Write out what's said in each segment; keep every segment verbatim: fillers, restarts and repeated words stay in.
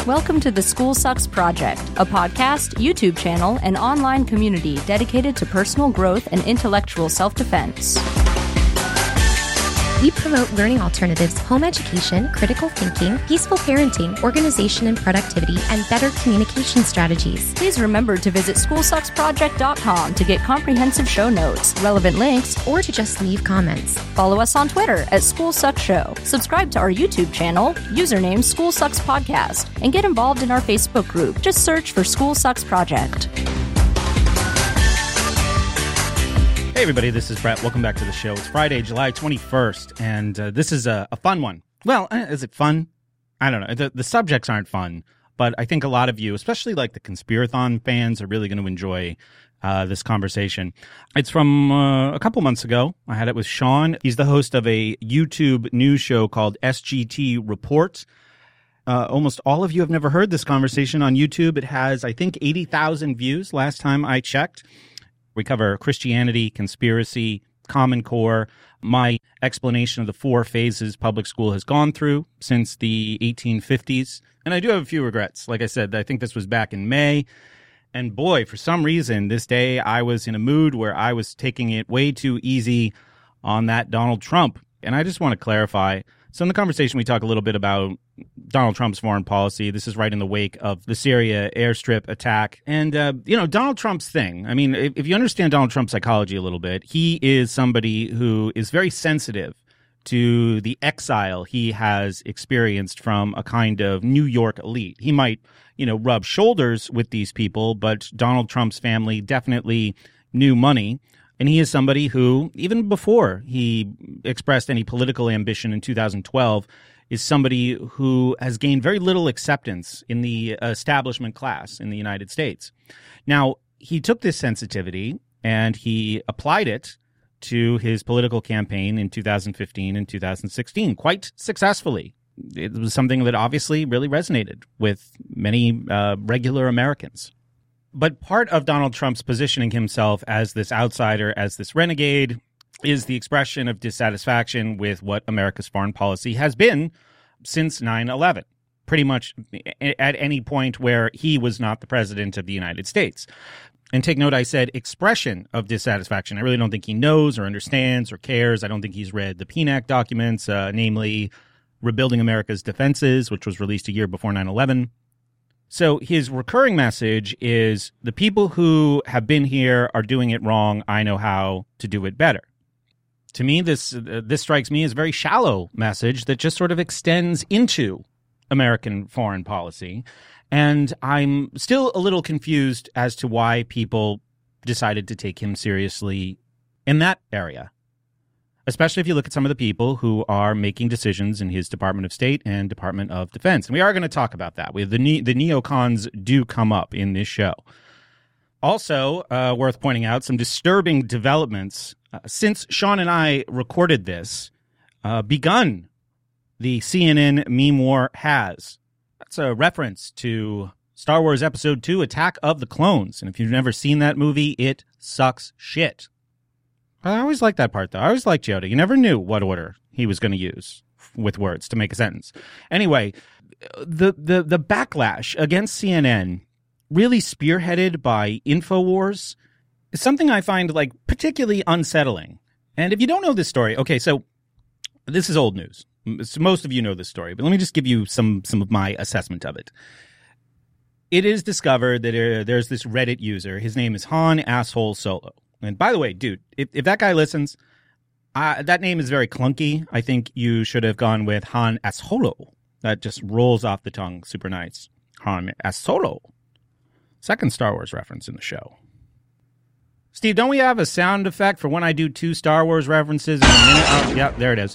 Welcome to the School Sucks Project, a podcast, YouTube channel, and online community dedicated to personal growth and intellectual self-defense. We promote learning alternatives, home education, critical thinking, peaceful parenting, organization and productivity, and better communication strategies. Please remember to visit school sucks project dot com to get comprehensive show notes, relevant links, Or to just leave comments. follow us on Twitter at School Sucks Show, subscribe to our YouTube channel, username School Sucks Podcast, and get involved in our Facebook group. Just search for School Sucks Project. Hey everybody, this is Brett. Welcome back to the show. It's Friday, July twenty-first, and uh, this is a, a fun one. Well, uh, is it fun? I don't know. The, the subjects aren't fun, but I think a lot of you, especially like the Conspirathon fans, are really going to enjoy uh, this conversation. It's from uh, a couple months ago. I had it with Sean. He's the host of a YouTube news show called S G T Report. Uh, almost all of you have never heard this conversation on YouTube. It has, I think, eighty thousand views last time I checked. We cover Christianity, conspiracy, Common Core, my explanation of the four phases public school has gone through since the eighteen fifties. And I do have a few regrets. Like I said, I think this was back in May. And boy, for some reason, this day I was in a mood where I was taking it way too easy on that Donald Trump. And I just want to clarify. So in the conversation, we talk a little bit about Donald Trump's foreign policy. This is right in the wake of the Syria airstrip attack. And, uh, you know, Donald Trump's thing. I mean, if, if you understand Donald Trump's psychology a little bit, he is somebody who is very sensitive to the exile he has experienced from a kind of New York elite. He might, you know, rub shoulders with these people, but Donald Trump's family definitely knew money. And he is somebody who, even before he expressed any political ambition in two thousand twelve, is somebody who has gained very little acceptance in the establishment class in the United States. Now, he took this sensitivity and he applied it to his political campaign in two thousand fifteen and two thousand sixteen quite successfully. It was something that obviously really resonated with many uh, regular Americans. But part of Donald Trump's positioning himself as this outsider, as this renegade, is the expression of dissatisfaction with what America's foreign policy has been since nine eleven, pretty much at any point where he was not the president of the United States. And take note, I said expression of dissatisfaction. I really don't think he knows or understands or cares. I don't think he's read the P N A C documents, uh, namely Rebuilding America's Defenses, which was released a year before nine eleven. So his recurring message is the people who have been here are doing it wrong. I know how to do it better. To me, this uh, this strikes me as a very shallow message that just sort of extends into American foreign policy. And I'm still a little confused as to why people decided to take him seriously in that area, especially if you look at some of the people who are making decisions in his Department of State and Department of Defense. And we are going to talk about that. We, the, ne- the neocons do come up in this show. Also, uh, worth pointing out, some disturbing developments. Uh, since Sean and I recorded this, uh, begun the C N N meme war has. That's a reference to Star Wars Episode two, Attack of the Clones. And if you've never seen that movie, it sucks shit. I always liked that part, though. I always liked Yoda. You never knew what order he was going to use with words to make a sentence. Anyway, the, the, the backlash against C N N, really spearheaded by InfoWars, is something I find, like, particularly unsettling. And if you don't know this story, okay, so this is old news. So most of you know this story, but let me just give you some, some of my assessment of it. It is discovered that uh, there's this Reddit user. His name is Han Asshole Solo. And by the way, dude, if, if that guy listens, uh, that name is very clunky. I think you should have gone with Han Assholo. That just rolls off the tongue super nice. Han Assholo. Second Star Wars reference in the show. Steve, don't we have a sound effect for when I do two Star Wars references in a minute? Oh, yeah, there it is.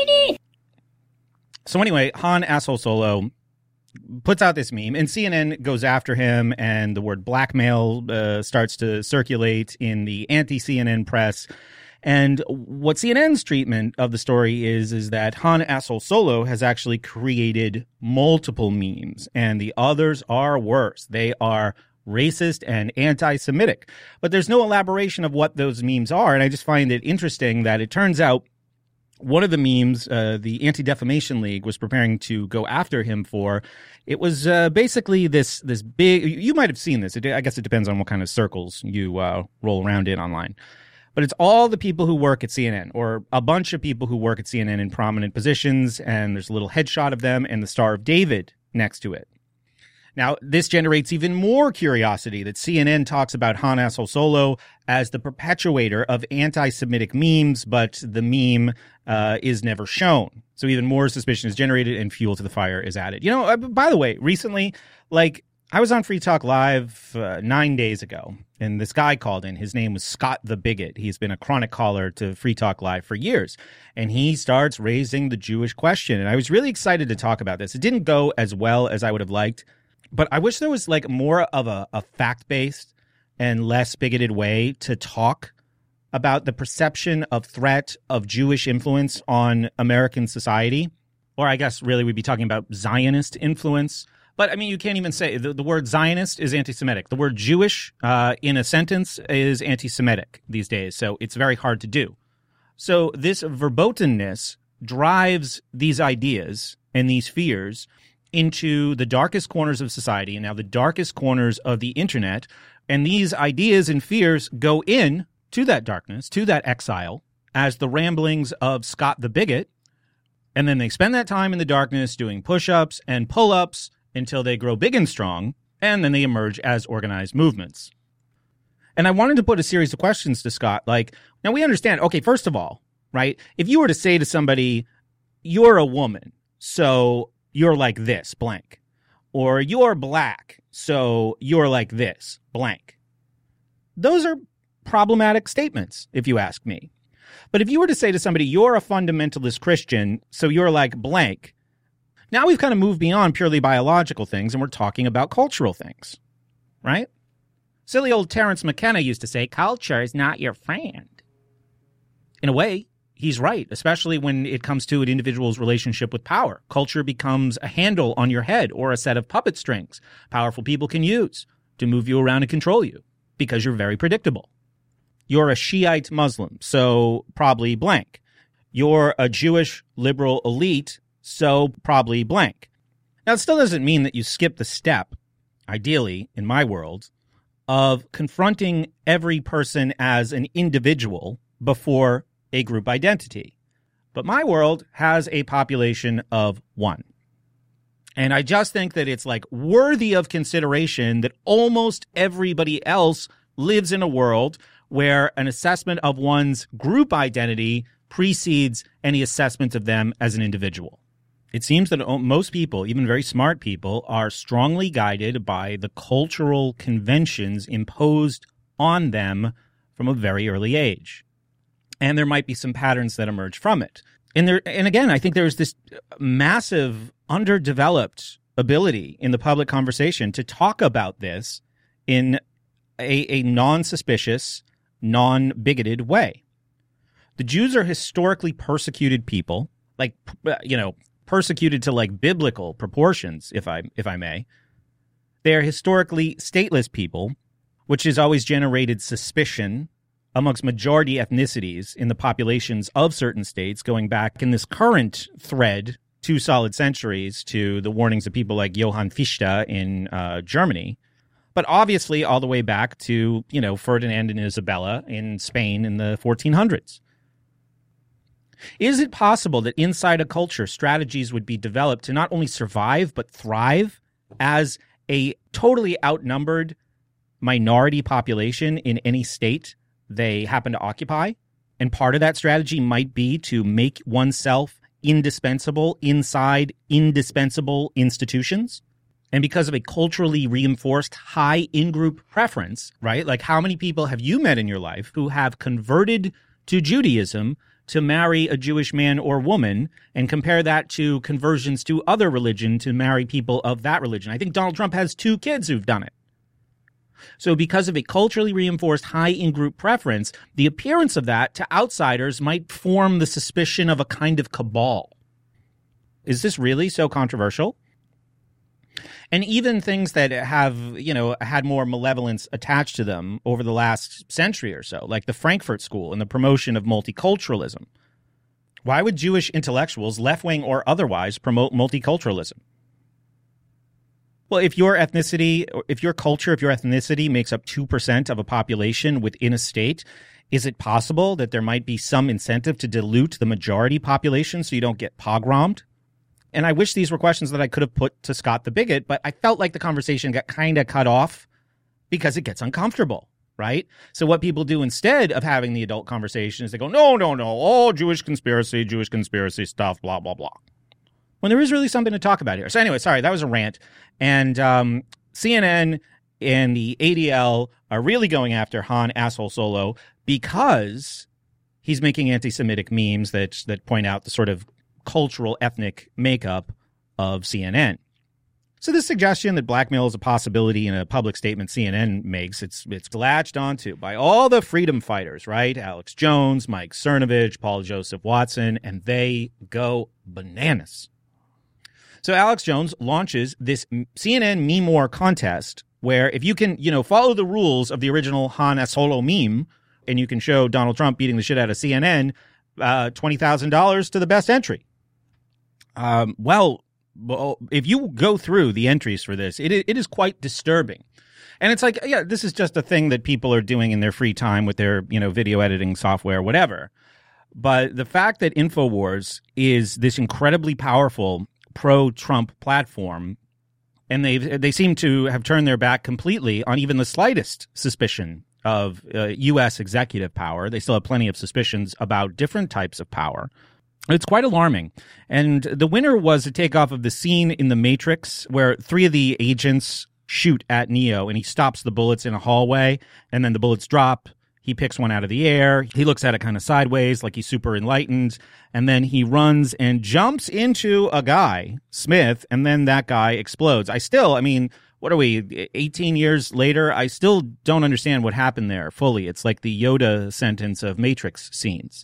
So anyway, Han Asshole Solo puts out this meme, and C N N goes after him, and the word blackmail uh, starts to circulate in the anti-C N N press. And what C N N's treatment of the story is, is that Han Asshole Solo has actually created multiple memes, and the others are worse. They are racist and anti-Semitic. But there's no elaboration of what those memes are, and I just find it interesting that it turns out one of the memes uh, the Anti-Defamation League was preparing to go after him for, it was uh, basically this this big, you might have seen this, it, I guess it depends on what kind of circles you uh, roll around in online, but it's all the people who work at C N N, or a bunch of people who work at C N N in prominent positions, and there's a little headshot of them and the Star of David next to it. Now, this generates even more curiosity that C N N talks about Han Assolsolo as the perpetuator of anti-Semitic memes, but the meme uh, is never shown. So even more suspicion is generated and fuel to the fire is added. You know, uh, by the way, recently, like, I was on Free Talk Live uh, nine days ago, and this guy called in. His name was Scott the Bigot. He's been a chronic caller to Free Talk Live for years, and he starts raising the Jewish question. And I was really excited to talk about this. It didn't go as well as I would have liked, but I wish there was like more of a, a fact-based and less bigoted way to talk about the perception of threat of Jewish influence on American society. Or I guess really we'd be talking about Zionist influence. But I mean, you can't even say the, the word Zionist is anti-Semitic. The word Jewish uh, in a sentence is anti-Semitic these days. So it's very hard to do. So this verbotenness drives these ideas and these fears into the darkest corners of society, and now the darkest corners of the internet. And these ideas and fears go in to that darkness, to that exile, as the ramblings of Scott the Bigot. And then they spend that time in the darkness doing push-ups and pull-ups until they grow big and strong, and then they emerge as organized movements. And I wanted to put a series of questions to Scott. Like, now we understand, okay, first of all, right, if you were to say to somebody, you're a woman, so you're like this, blank. Or you're black, so you're like this, blank. Those are problematic statements, if you ask me. But if you were to say to somebody, you're a fundamentalist Christian, so you're like blank, now we've kind of moved beyond purely biological things and we're talking about cultural things, right? Silly old Terence McKenna used to say, culture is not your friend. In a way, he's right, especially when it comes to an individual's relationship with power. Culture becomes a handle on your head or a set of puppet strings powerful people can use to move you around and control you because you're very predictable. You're a Shiite Muslim, so probably blank. You're a Jewish liberal elite, so probably blank. Now, it still doesn't mean that you skip the step, ideally, in my world, of confronting every person as an individual before a group identity. But my world has a population of one. And I just think that it's like worthy of consideration that almost everybody else lives in a world where an assessment of one's group identity precedes any assessment of them as an individual. It seems that most people, even very smart people, are strongly guided by the cultural conventions imposed on them from a very early age. And there might be some patterns that emerge from it. And there, and again, I think there's this massive underdeveloped ability in the public conversation to talk about this in a, a non-suspicious, non-bigoted way. The Jews are historically persecuted people, like, you know, persecuted to like biblical proportions, if I if I may. They are historically stateless people, which has always generated suspicion amongst majority ethnicities in the populations of certain states, going back in this current thread two solid centuries to the warnings of people like Johann Fichte in uh, Germany, but obviously all the way back to, you know, Ferdinand and Isabella in Spain in the fourteen hundreds. Is it possible that inside a culture, strategies would be developed to not only survive, but thrive as a totally outnumbered minority population in any state they happen to occupy? And part of that strategy might be to make oneself indispensable inside indispensable institutions. And because of a culturally reinforced high in-group preference, right? Like, how many people have you met in your life who have converted to Judaism to marry a Jewish man or woman, and compare that to conversions to other religion to marry people of that religion? I think Donald Trump has two kids who've done it. So because of a culturally reinforced high in-group preference, the appearance of that to outsiders might form the suspicion of a kind of cabal. Is this really so controversial? And even things that have, you know, had more malevolence attached to them over the last century or so, like the Frankfurt School and the promotion of multiculturalism, Why would Jewish intellectuals, left-wing or otherwise, promote multiculturalism? Well, if your ethnicity, if your culture, if your ethnicity makes up two percent of a population within a state, is it possible that there might be some incentive to dilute the majority population so you don't get pogromed? And I wish these were questions that I could have put to Scott the Bigot, but I felt like the conversation got kind of cut off because it gets uncomfortable, right? So what people do instead of having the adult conversation is they go, no, no, no, oh, Jewish conspiracy, Jewish conspiracy stuff, blah, blah, blah. When there is really something to talk about here. So anyway, sorry, that was a rant. And um, C N N and the A D L are really going after Han Asshole Solo because he's making anti-Semitic memes that that point out the sort of cultural, ethnic makeup of C N N. So this suggestion that blackmail is a possibility in a public statement C N N makes, it's it's latched onto by all the freedom fighters, right? Alex Jones, Mike Cernovich, Paul Joseph Watson, and they go bananas. So Alex Jones launches this C N N Meme War contest where if you can, you know, follow the rules of the original Han Solo meme and you can show Donald Trump beating the shit out of C N N, uh, twenty thousand dollars to the best entry. Um, well, well, if you go through the entries for this, it it is quite disturbing. And it's like, yeah, this is just a thing that people are doing in their free time with their, you know, video editing software, whatever. But the fact that InfoWars is this incredibly powerful pro-Trump platform, and they they seem to have turned their back completely on even the slightest suspicion of uh, U S executive power. They still have plenty of suspicions about different types of power. It's quite alarming. And the winner was a takeoff of the scene in The Matrix where three of the agents shoot at Neo, and he stops the bullets in a hallway, and then the bullets drop. He picks one out of the air. He looks at it kind of sideways like he's super enlightened. And then he runs and jumps into a guy, Smith, and then that guy explodes. I still, I mean, what are we, eighteen years later? I still don't understand what happened there fully. It's like the Yoda sentence of Matrix scenes.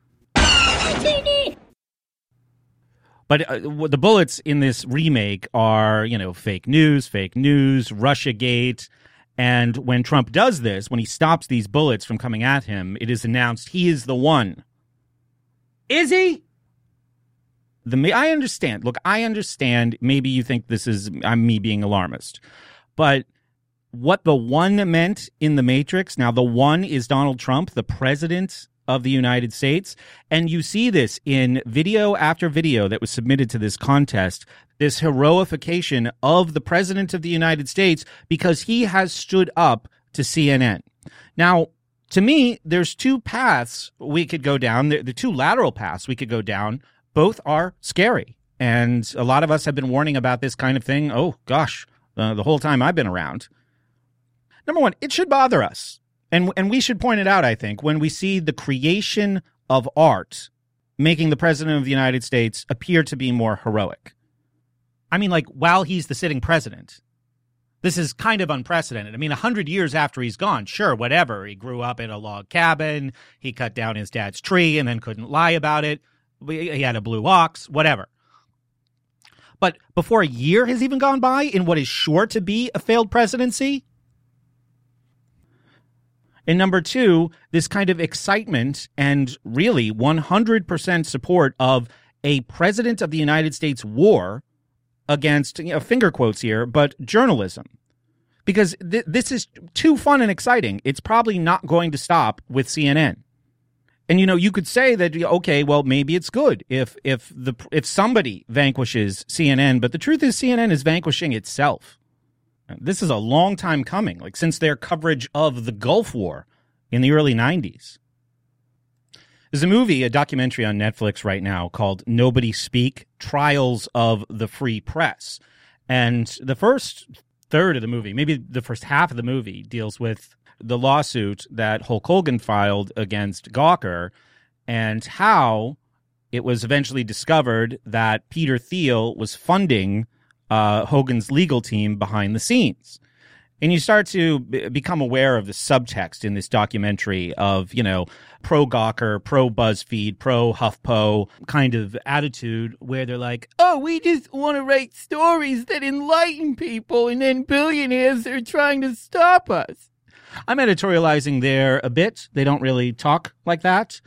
But uh, the bullets in this remake are, you know, fake news, fake news, Russiagate. And when Trump does this, when he stops these bullets from coming at him, it is announced he is the one. Is he? The I understand. Look, I understand. Maybe you think this is I'm me being alarmist. But what the one meant in The Matrix, now the one is Donald Trump, the president of the United States. And you see this in video after video that was submitted to this contest, this heroification of the president of the United States because he has stood up to C N N. Now, to me, there's two paths we could go down. The, the two lateral paths we could go down. Both are scary. And a lot of us have been warning about this kind of thing. Oh, gosh, uh, the whole time I've been around. Number one, it should bother us. And and we should point it out, I think, when we see the creation of art making the president of the United States appear to be more heroic. I mean, like, while he's the sitting president, this is kind of unprecedented. I mean, a hundred years after he's gone, sure, whatever. He grew up in a log cabin. He cut down his dad's tree and then couldn't lie about it. He had a blue ox, whatever. But before a year has even gone by in what is sure to be a failed presidency. And number two, this kind of excitement and really one hundred percent support of a president of the United States war against, you know, finger quotes here, but journalism. Because th- this is too fun and exciting. It's probably not going to stop with C N N. And, you know, you could say that, okay, well, maybe it's good if if the if somebody vanquishes C N N. But the truth is C N N is vanquishing itself. This is a long time coming, like since their coverage of the Gulf War in the early nineties. There's a movie, a documentary on Netflix right now called Nobody Speak, Trials of the Free Press. And the first third of the movie, maybe the first half of the movie, deals with the lawsuit that Hulk Hogan filed against Gawker and how it was eventually discovered that Peter Thiel was funding Uh, Hogan's legal team behind the scenes. And you start to b- become aware of the subtext in this documentary of, you know, pro-Gawker, pro-BuzzFeed, pro-HuffPo kind of attitude where they're like, oh, we just want to write stories that enlighten people and then billionaires are trying to stop us. I'm editorializing there a bit. They don't really talk like that.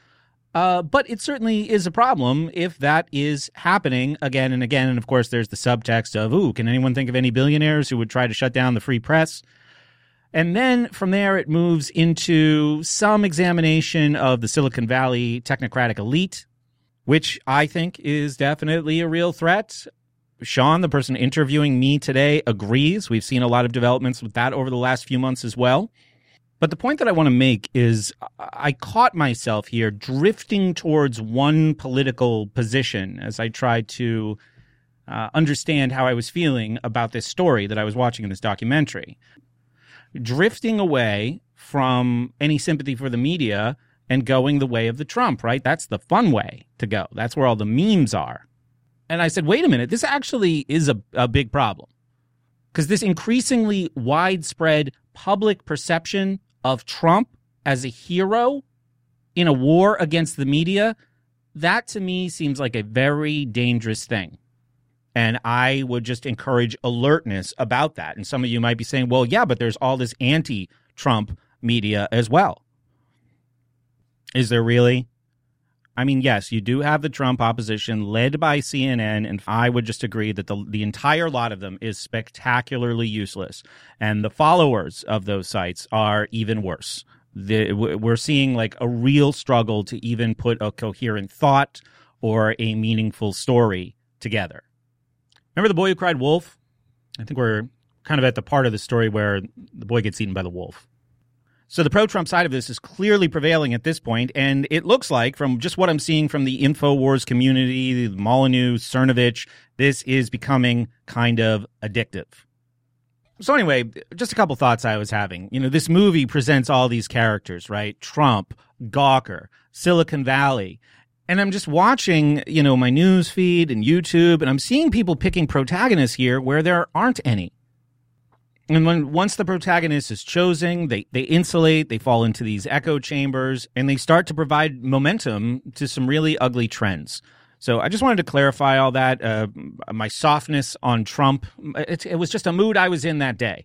Uh, but it certainly is a problem if that is happening again and again. And of course, there's the subtext of, ooh, can anyone think of any billionaires who would try to shut down the free press? And then from there, it moves into some examination of the Silicon Valley technocratic elite, which I think is definitely a real threat. Sean, the person interviewing me today, agrees. We've seen a lot of developments with that over the last few months as well. But the point that I want to make is I caught myself here drifting towards one political position as I tried to uh, understand how I was feeling about this story that I was watching in this documentary. Drifting away from any sympathy for the media and going the way of the Trump, right? That's the fun way to go. That's where all the memes are. And I said, wait a minute, this actually is a, a big problem. Because this increasingly widespread public perception of Trump as a hero in a war against the media, that to me seems like a very dangerous thing. And I would just encourage alertness about that. And some of you might be saying, well, yeah, but there's all this anti-Trump media as well. Is there really? I mean, yes, you do have the Trump opposition led by C N N, and I would just agree that the the entire lot of them is spectacularly useless. And the followers of those sites are even worse. The, we're seeing like a real struggle to even put a coherent thought or a meaningful story together. Remember the boy who cried wolf? I think we're kind of at the part of the story where the boy gets eaten by the wolf. So the pro-Trump side of this is clearly prevailing at this point, and it looks like, from just what I'm seeing from the InfoWars community, Molyneux, Cernovich, this is becoming kind of addictive. So anyway, just a couple thoughts I was having. You know, this movie presents all these characters, right? Trump, Gawker, Silicon Valley. And I'm just watching, you know, my news feed and YouTube, and I'm seeing people picking protagonists here where there aren't any. And when once the protagonist is chosen, they, they insulate, they fall into these echo chambers, and they start to provide momentum to some really ugly trends. So I just wanted to clarify all that. Uh, my softness on Trump, it, it was just a mood I was in that day.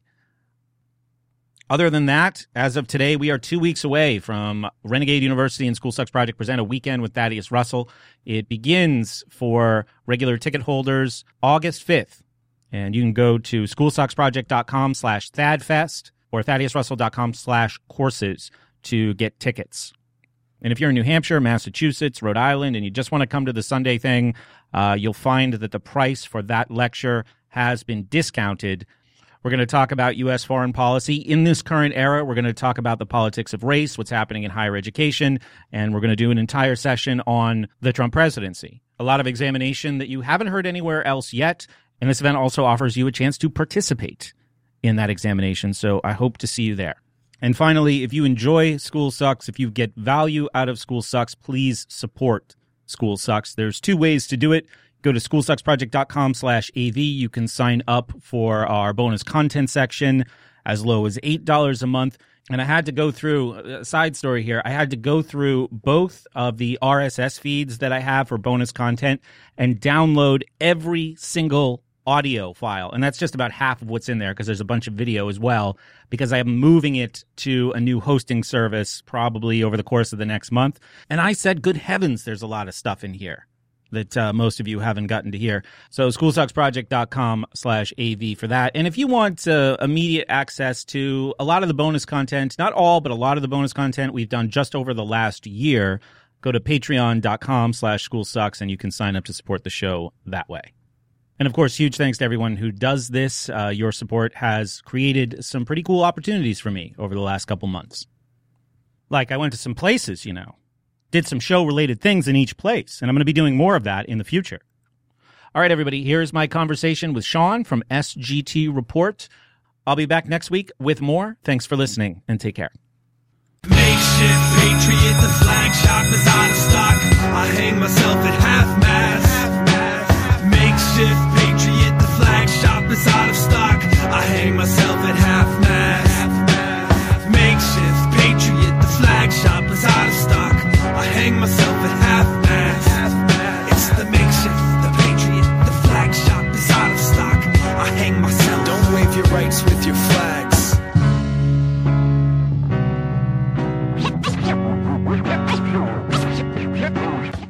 Other than that, as of today, we are two weeks away from Renegade University and School Sucks Project present a weekend with Thaddeus Russell. It begins for regular ticket holders August fifth. And you can go to schoolsucksproject.com slash thadfest or thaddeusrussell.com slash courses to get tickets. And if you're in New Hampshire, Massachusetts, Rhode Island, and you just want to come to the Sunday thing, uh, you'll find that the price for that lecture has been discounted. We're going to talk about U S foreign policy in this current era. We're going to talk about the politics of race, what's happening in higher education, and we're going to do an entire session on the Trump presidency. A lot of examination that you haven't heard anywhere else yet. And this event also offers you a chance to participate in that examination, so I hope to see you there. And finally, if you enjoy School Sucks, if you get value out of School Sucks, please support School Sucks. There's two ways to do it. Go to schoolsucksproject.com slash AV. You can sign up for our bonus content section as low as eight dollars a month. And I had to go through, a side story here, I had to go through both of the R S S feeds that I have for bonus content and download every single audio file. And that's just about half of what's in there because there's a bunch of video as well, because I am moving it to a new hosting service probably over the course of the next month. And I said, good heavens, there's a lot of stuff in here that uh, most of you haven't gotten to hear. So schoolsucksproject.com slash AV for that. And if you want uh, immediate access to a lot of the bonus content, not all, but a lot of the bonus content we've done just over the last year, go to patreon.com slash schoolsucks and you can sign up to support the show that way. And of course, huge thanks to everyone who does this. Uh, your support has created some pretty cool opportunities for me over the last couple months. Like I went to some places, you know, did some show-related things in each place, and I'm going to be doing more of that in the future. All right, everybody, here's my conversation with Sean from S G T Report. I'll be back next week with more. Thanks for listening, and take care. Makeshift Patriot, the flag shop is out of stock. I hang myself at half-mast. Makeshift Patriot, the flag shop is out of stock. I hang myself at half-mast. Makeshift Patriot, the flag shop is out of stock. I hang myself at half-mast. It's the makeshift, the Patriot, the flag shop is out of stock. I hang myself. Don't wave your rights with your flags.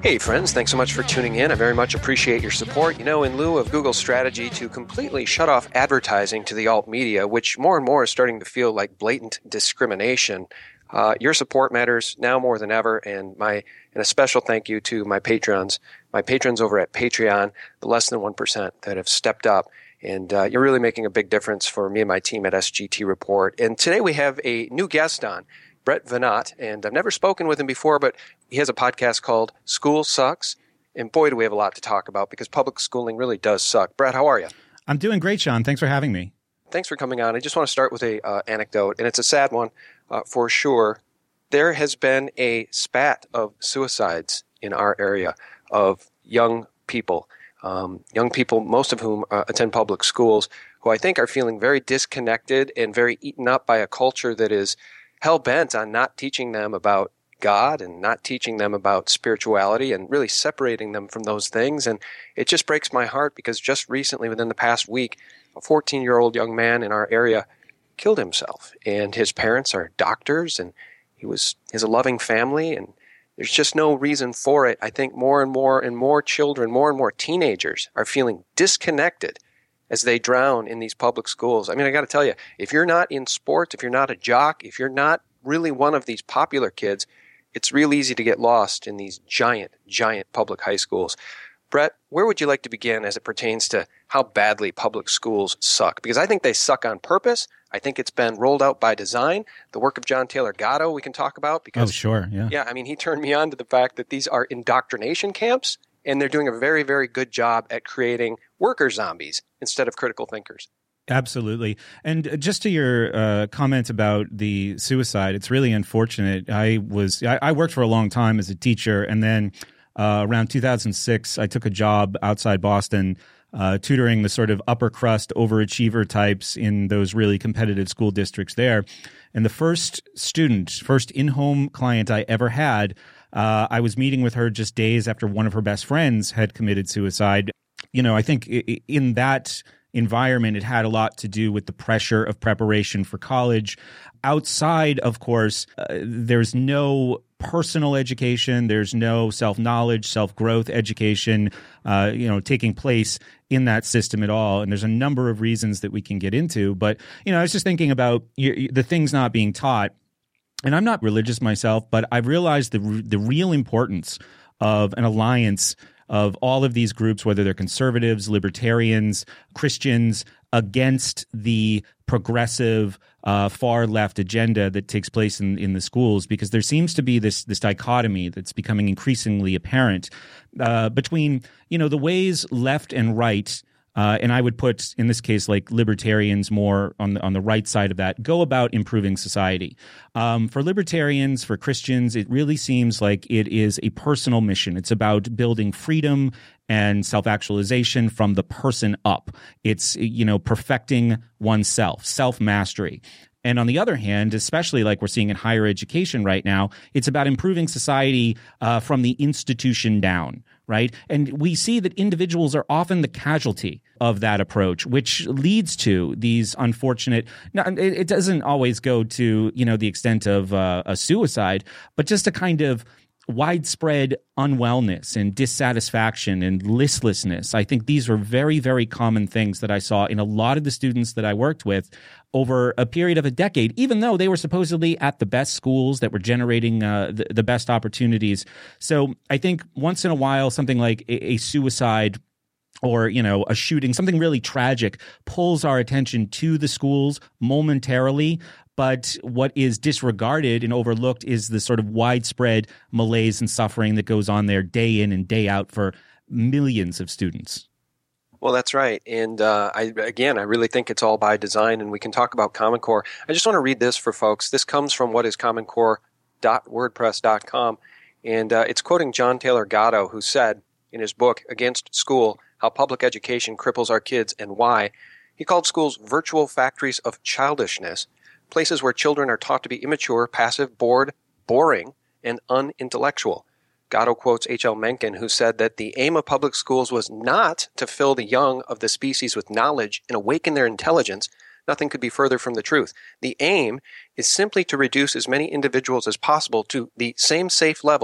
Hey friends, thanks so much for tuning in. I very much appreciate your support. You know, in lieu of Google's strategy to completely shut off advertising to the alt media, which more and more is starting to feel like blatant discrimination, uh, your support matters now more than ever. And my and a special thank you to my patrons, my patrons over at Patreon, the less than one percent that have stepped up. And uh, you're really making a big difference for me and my team at S G T Report. And today we have a new guest on, Brett Veinotte, and I've never spoken with him before, but he has a podcast called School Sucks, and boy, do we have a lot to talk about because public schooling really does suck. Brett, how are you? I'm doing great, Sean. Thanks for having me. Thanks for coming on. I just want to start with a uh, anecdote, and it's a sad one uh, for sure. There has been a spat of suicides in our area of young people, um, young people, most of whom uh, attend public schools, who I think are feeling very disconnected and very eaten up by a culture that is hell-bent on not teaching them about God and not teaching them about spirituality and really separating them from those things. And it just breaks my heart because just recently, within the past week, a fourteen-year-old young man in our area killed himself. And his parents are doctors, and he was he has a loving family, and there's just no reason for it. I think more and more and more children, more and more teenagers are feeling disconnected as they drown in these public schools. I mean, I got to tell you, if you're not in sports, if you're not a jock, if you're not really one of these popular kids, it's real easy to get lost in these giant, giant public high schools. Brett, where would you like to begin as it pertains to how badly public schools suck? Because I think they suck on purpose. I think it's been rolled out by design. The work of John Taylor Gatto we can talk about. Because, oh, sure, yeah. Yeah, I mean, he turned me on to the fact that these are indoctrination camps, and they're doing a very, very good job at creating worker zombies instead of critical thinkers. Absolutely. And just to your uh, comment about the suicide, it's really unfortunate. I was I, I worked for a long time as a teacher, and then uh, around two thousand six, I took a job outside Boston uh, tutoring the sort of upper crust overachiever types in those really competitive school districts there. And the first student, first in-home client I ever had, Uh, I was meeting with her just days after one of her best friends had committed suicide. You know, I think in that environment, it had a lot to do with the pressure of preparation for college. Outside, of course, uh, there's no personal education. There's no self-knowledge, self-growth education, uh, you know, taking place in that system at all. And there's a number of reasons that we can get into. But, you know, I was just thinking about you, the things not being taught. And I'm not religious myself, but I've realized the the real importance of an alliance of all of these groups, whether they're conservatives, libertarians, Christians, against the progressive uh, far left agenda that takes place in, in the schools, because there seems to be this this dichotomy that's becoming increasingly apparent uh, between, you know, the ways left and right. Uh, and I would put, in this case, like libertarians more on the on the right side of that, go about improving society. Um, for libertarians, for Christians, it really seems like it is a personal mission. It's about building freedom and self-actualization from the person up. It's, you know, perfecting oneself, self-mastery. And on the other hand, especially like we're seeing in higher education right now, it's about improving society uh, from the institution down, right? And we see that individuals are often the casualty of that approach, which leads to these unfortunate – it doesn't always go to, you know, the extent of uh, a suicide, but just a kind of – widespread unwellness and dissatisfaction and listlessness. I think these were very, very common things that I saw in a lot of the students that I worked with over a period of a decade, even though they were supposedly at the best schools that were generating uh, the, the best opportunities. So I think once in a while, something like a, a suicide or, you know, a shooting, something really tragic pulls our attention to the schools momentarily. But what is disregarded and overlooked is the sort of widespread malaise and suffering that goes on there day in and day out for millions of students. Well, that's right. And uh, I, again, I really think it's all by design, and we can talk about Common Core. I just want to read this for folks. This comes from what is common core dot wordpress dot com, and uh, it's quoting John Taylor Gatto, who said in his book, Against School, How Public Education Cripples Our Kids and Why, he called schools virtual factories of childishness, places where children are taught to be immature, passive, bored, boring, and unintellectual. Gatto quotes H L Mencken, who said that the aim of public schools was not to fill the young of the species with knowledge and awaken their intelligence. Nothing could be further from the truth. The aim is simply to reduce as many individuals as possible to the same safe level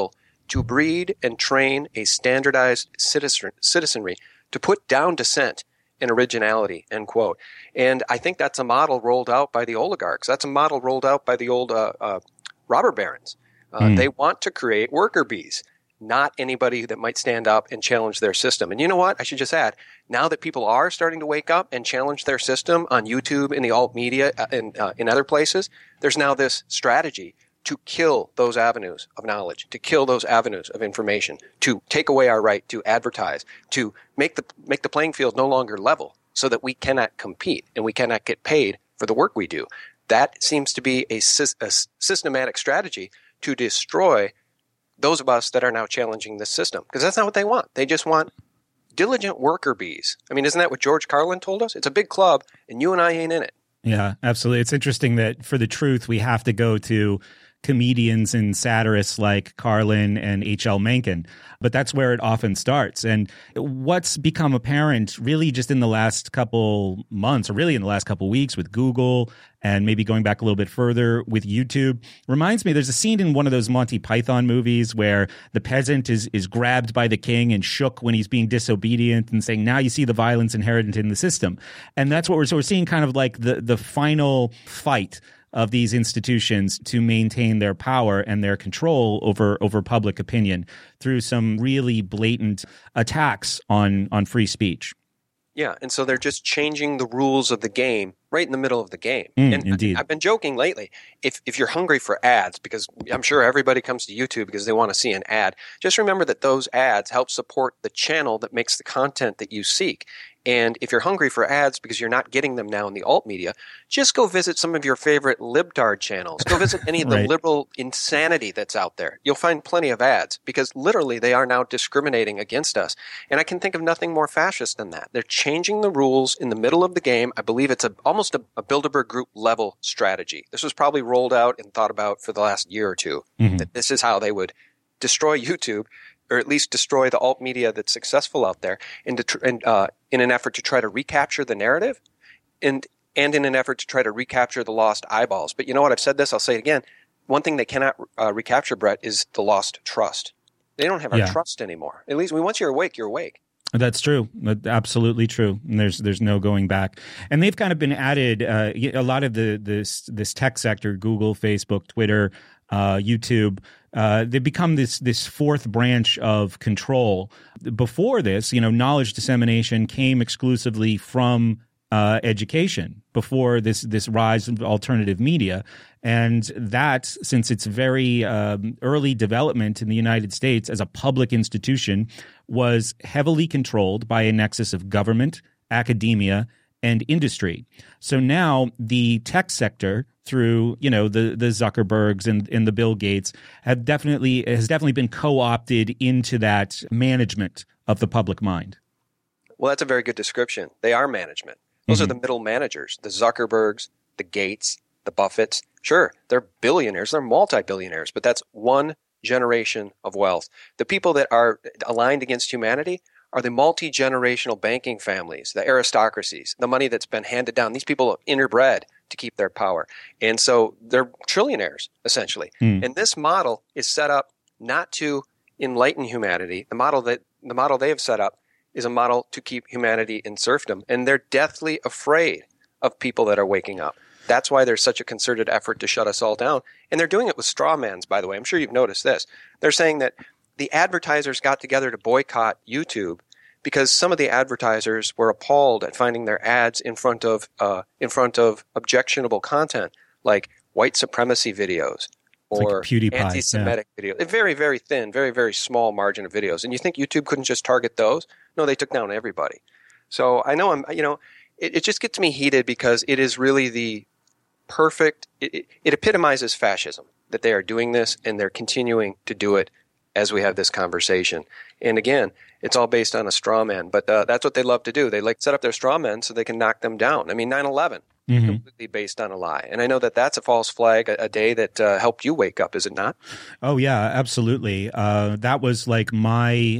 to breed and train a standardized citizen, citizenry to put down dissent and originality, end quote. And I think that's a model rolled out by the oligarchs. That's a model rolled out by the old uh, uh, robber barons. Uh, mm. They want to create worker bees, not anybody that might stand up and challenge their system. And you know what? I should just add, now that people are starting to wake up and challenge their system on YouTube, in the alt media, and uh, in other places, there's now this strategy to kill those avenues of knowledge, to kill those avenues of information, to take away our right to advertise, to make the make the playing field no longer level so that we cannot compete and we cannot get paid for the work we do. That seems to be a, a systematic strategy to destroy those of us that are now challenging this system, because that's not what they want. They just want diligent worker bees. I mean, isn't that what George Carlin told us? It's a big club, and you and I ain't in it. Yeah, absolutely. It's interesting that for the truth, we have to go to comedians and satirists like Carlin and H L Mencken, but that's where it often starts. And what's become apparent really just in the last couple months, or really in the last couple weeks with Google, and maybe going back a little bit further with YouTube, reminds me, there's a scene in one of those Monty Python movies where the peasant is is grabbed by the king and shook when he's being disobedient and saying, now you see the violence inherent in the system. And that's what we're, so we're seeing kind of like the, the final fight of these institutions to maintain their power and their control over over public opinion through some really blatant attacks on on free speech. Yeah, and so they're just changing the rules of the game right in the middle of the game. Mm, and indeed. I've been joking lately. If if you're hungry for ads, because I'm sure everybody comes to YouTube because they want to see an ad, just remember that those ads help support the channel that makes the content that you seek. And if you're hungry for ads because you're not getting them now in the alt media, just go visit some of your favorite libtard channels. Go visit any of the right. liberal insanity that's out there. You'll find plenty of ads because literally they are now discriminating against us. And I can think of nothing more fascist than that. They're changing the rules in the middle of the game. I believe it's a, almost a, a Bilderberg Group level strategy. This was probably rolled out and thought about for the last year or two, mm-hmm. that this is how they would destroy YouTube, or at least destroy the alt media that's successful out there, and, to tr- and uh, in an effort to try to recapture the narrative, and and in an effort to try to recapture the lost eyeballs. But you know what? I've said this. I'll say it again. One thing they cannot uh, recapture, Brett, is the lost trust. They don't have our yeah. trust anymore. At least once you're awake, you're awake. That's true. Absolutely true. And there's there's no going back. And they've kind of been added. Uh, a lot of the this this tech sector, Google, Facebook, Twitter, uh, YouTube. Uh, they've become this this fourth branch of control. Before this, you know, knowledge dissemination came exclusively from uh, education. Before this this rise of alternative media, and that, since its very um, early development in the United States as a public institution, was heavily controlled by a nexus of government, academia, and industry. So now the tech sector, through, you know, the the Zuckerbergs and, and the Bill Gates, have definitely has definitely been co-opted into that management of the public mind. Well, that's a very good description. They are management. Those mm-hmm. are the middle managers, the Zuckerbergs, the Gates, the Buffetts. Sure, they're billionaires, they're multi-billionaires, but that's one generation of wealth. The people that are aligned against humanity are the multi-generational banking families, the aristocracies, the money that's been handed down. These people are interbred to keep their power. And so they're trillionaires, essentially. Mm. And this model is set up not to enlighten humanity. The model that the model they have set up is a model to keep humanity in serfdom. And they're deathly afraid of people that are waking up. That's why there's such a concerted effort to shut us all down. And they're doing it with straw mans, by the way. I'm sure you've noticed this. They're saying that the advertisers got together to boycott YouTube because some of the advertisers were appalled at finding their ads in front of uh, in front of objectionable content like white supremacy videos or like PewDiePie, anti-Semitic yeah. videos. A very, very thin, very, very small margin of videos. And you think YouTube couldn't just target those? No, they took down everybody. So I know I'm, you know, it, it just gets me heated because it is really the perfect, it, it, it epitomizes fascism that they are doing this and they're continuing to do it as we have this conversation. And again, it's all based on a straw man, but uh, that's what they love to do. They like set up their straw men so they can knock them down. I mean, nine eleven, mm-hmm. completely based on a lie. And I know that that's a false flag, a, a day that uh, helped you wake up, is it not? Oh, yeah, absolutely. Uh, that was like my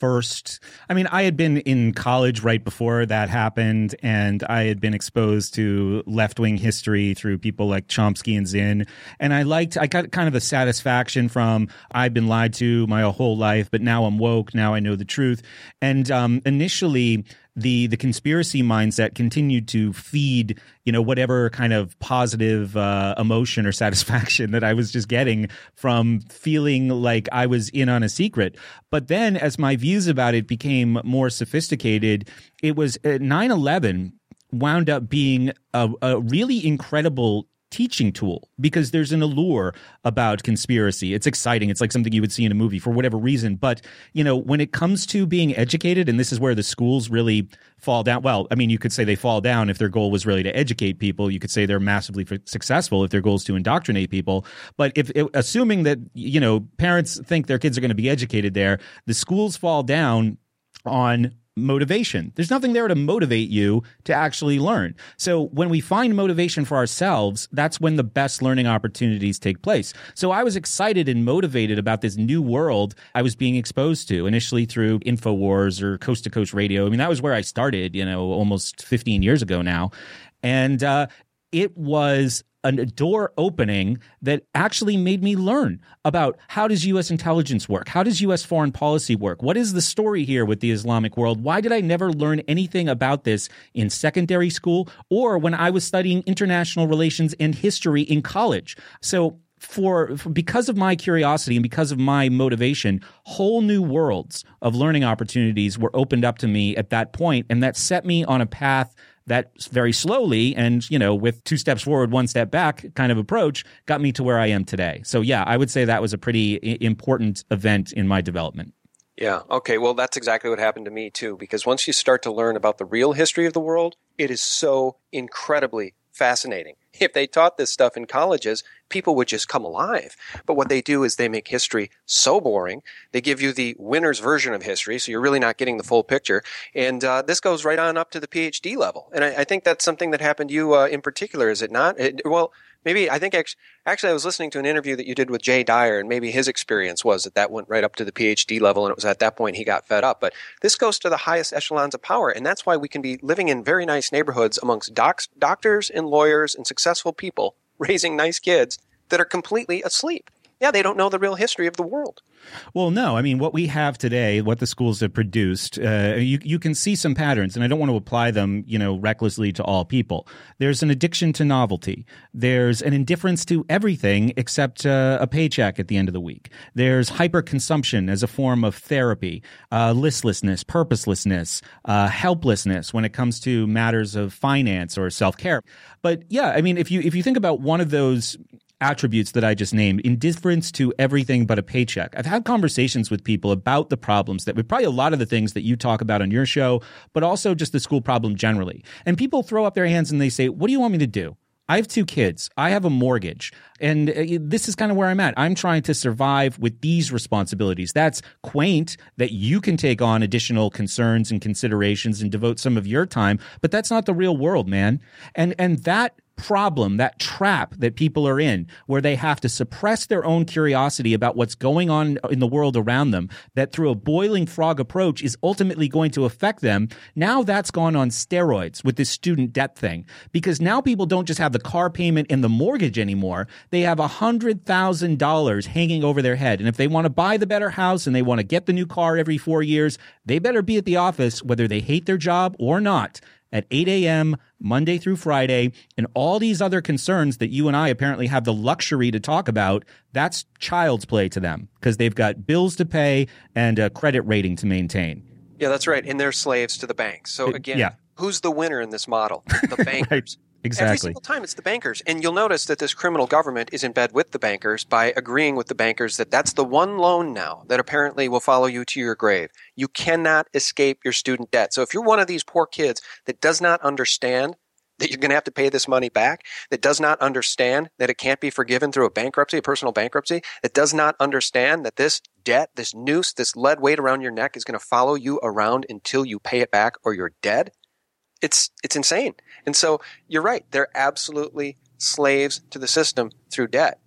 first, I mean, I had been in college right before that happened, and I had been exposed to left-wing history through people like Chomsky and Zinn. And I liked, I got kind of a satisfaction from, I've been lied to my whole life, but now I'm woke, now I know the truth. And um, initially, the the conspiracy mindset continued to feed, you know, whatever kind of positive uh, emotion or satisfaction that I was just getting from feeling like I was in on a secret. But then as my views about it became more sophisticated, it was uh, nine eleven wound up being a, a really incredible teaching tool, because there's an allure about conspiracy. It's exciting. It's like something you would see in a movie for whatever reason. But, you know, when it comes to being educated, and this is where the schools really fall down. Well, I mean, you could say they fall down if their goal was really to educate people. You could say they're massively f- successful if their goal is to indoctrinate people. But if, if assuming that, you know, parents think their kids are going to be educated there, the schools fall down on motivation. There's nothing there to motivate you to actually learn. So when we find motivation for ourselves, that's when the best learning opportunities take place. So I was excited and motivated about this new world I was being exposed to, initially through InfoWars or Coast to Coast Radio. I mean, that was where I started, you know, almost fifteen years ago now. And uh, it was a door opening that actually made me learn about how does U S intelligence work? How does U S foreign policy work? What is the story here with the Islamic world? Why did I never learn anything about this in secondary school or when I was studying international relations and history in college? So For, for because of my curiosity and because of my motivation, whole new worlds of learning opportunities were opened up to me at that point, and that set me on a path that very slowly and, you know, with two steps forward, one step back kind of approach got me to where I am today. So, yeah, I would say that was a pretty I- important event in my development. Yeah. Okay. Well, that's exactly what happened to me, too, because once you start to learn about the real history of the world, it is so incredibly fascinating. If they taught this stuff in colleges, people would just come alive. But what they do is they make history so boring. They give you the winner's version of history, so you're really not getting the full picture. And uh, this goes right on up to the PhD level. And I, I think that's something that happened to you uh, in particular, is it not? It, well, maybe I think actually, actually I was listening to an interview that you did with Jay Dyer, and maybe his experience was that that went right up to the PhD level, and it was at that point he got fed up. But this goes to the highest echelons of power, and that's why we can be living in very nice neighborhoods amongst docs, doctors and lawyers and successful people raising nice kids that are completely asleep. Yeah, they don't know the real history of the world. Well, no. I mean, what we have today, what the schools have produced, uh, you you can see some patterns, and I don't want to apply them, you know, recklessly to all people. There's an addiction to novelty. There's an indifference to everything except uh, a paycheck at the end of the week. There's hyperconsumption as a form of therapy, uh, listlessness, purposelessness, uh, helplessness when it comes to matters of finance or self-care. But yeah, I mean, if you if you think about one of those attributes that I just named, indifference to everything but a paycheck. I've had conversations with people about the problems that, with probably a lot of the things that you talk about on your show, but also just the school problem generally. And people throw up their hands and they say, what do you want me to do? I have two kids. I have a mortgage. And uh, this is kind of where I'm at. I'm trying to survive with these responsibilities. That's quaint that you can take on additional concerns and considerations and devote some of your time, but that's not the real world, man. And and that problem, that trap that people are in, where they have to suppress their own curiosity about what's going on in the world around them, that through a boiling frog approach is ultimately going to affect them. Now that's gone on steroids with this student debt thing, because now people don't just have the car payment and the mortgage anymore. They have one hundred thousand dollars hanging over their head. And if they want to buy the better house and they want to get the new car every four years, they better be at the office, whether they hate their job or not, at eight a.m. Monday through Friday, and all these other concerns that you and I apparently have the luxury to talk about, that's child's play to them because they've got bills to pay and a credit rating to maintain. Yeah, that's right. And they're slaves to the banks. So again, yeah. Who's the winner in this model? The bankers. Right. Exactly. Every single time it's the bankers. And you'll notice that this criminal government is in bed with the bankers by agreeing with the bankers that that's the one loan now that apparently will follow you to your grave. You cannot escape your student debt. So if you're one of these poor kids that does not understand that you're going to have to pay this money back, that does not understand that it can't be forgiven through a bankruptcy, a personal bankruptcy, that does not understand that this debt, this noose, this lead weight around your neck is going to follow you around until you pay it back or you're dead, It's it's insane. And so you're right. They're absolutely slaves to the system through debt.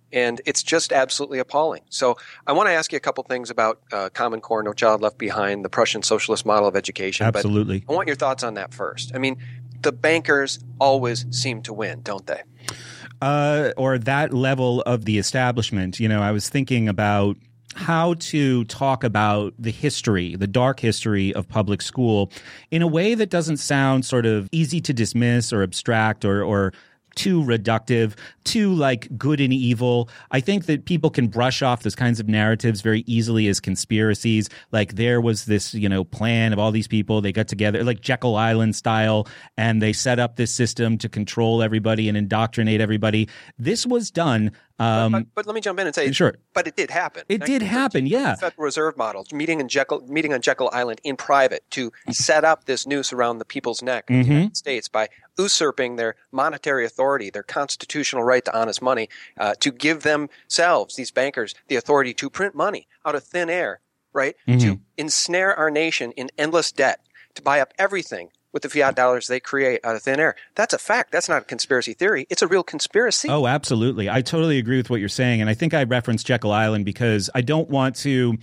And it's just absolutely appalling. So I want to ask you a couple things about uh, Common Core, No Child Left Behind, the Prussian socialist model of education. Absolutely. But I want your thoughts on that first. I mean, the bankers always seem to win, don't they? Uh, or that level of the establishment. You know, I was thinking about how to talk about the history, the dark history of public school in a way that doesn't sound sort of easy to dismiss or abstract or or too reductive, too like good and evil. I think that people can brush off those kinds of narratives very easily as conspiracies. Like there was this, you know, plan of all these people. They got together like Jekyll Island style, and they set up this system to control everybody and indoctrinate everybody. This was done. Um, but, but, but let me jump in and say, sure. But it did happen. It did happen, yeah. Federal Reserve model, meeting in Jekyll, meeting on Jekyll Island in private to set up this noose around the people's neck in Mm-hmm. the United States by usurping their monetary authority, their constitutional right to honest money, uh, to give themselves, these bankers, the authority to print money out of thin air, right? Mm-hmm. To ensnare our nation in endless debt, to buy up everything with the fiat dollars they create out of thin air. That's a fact. That's not a conspiracy theory. It's a real conspiracy. Oh, absolutely. I totally agree with what you're saying. And I think I referenced Jekyll Island because I don't want to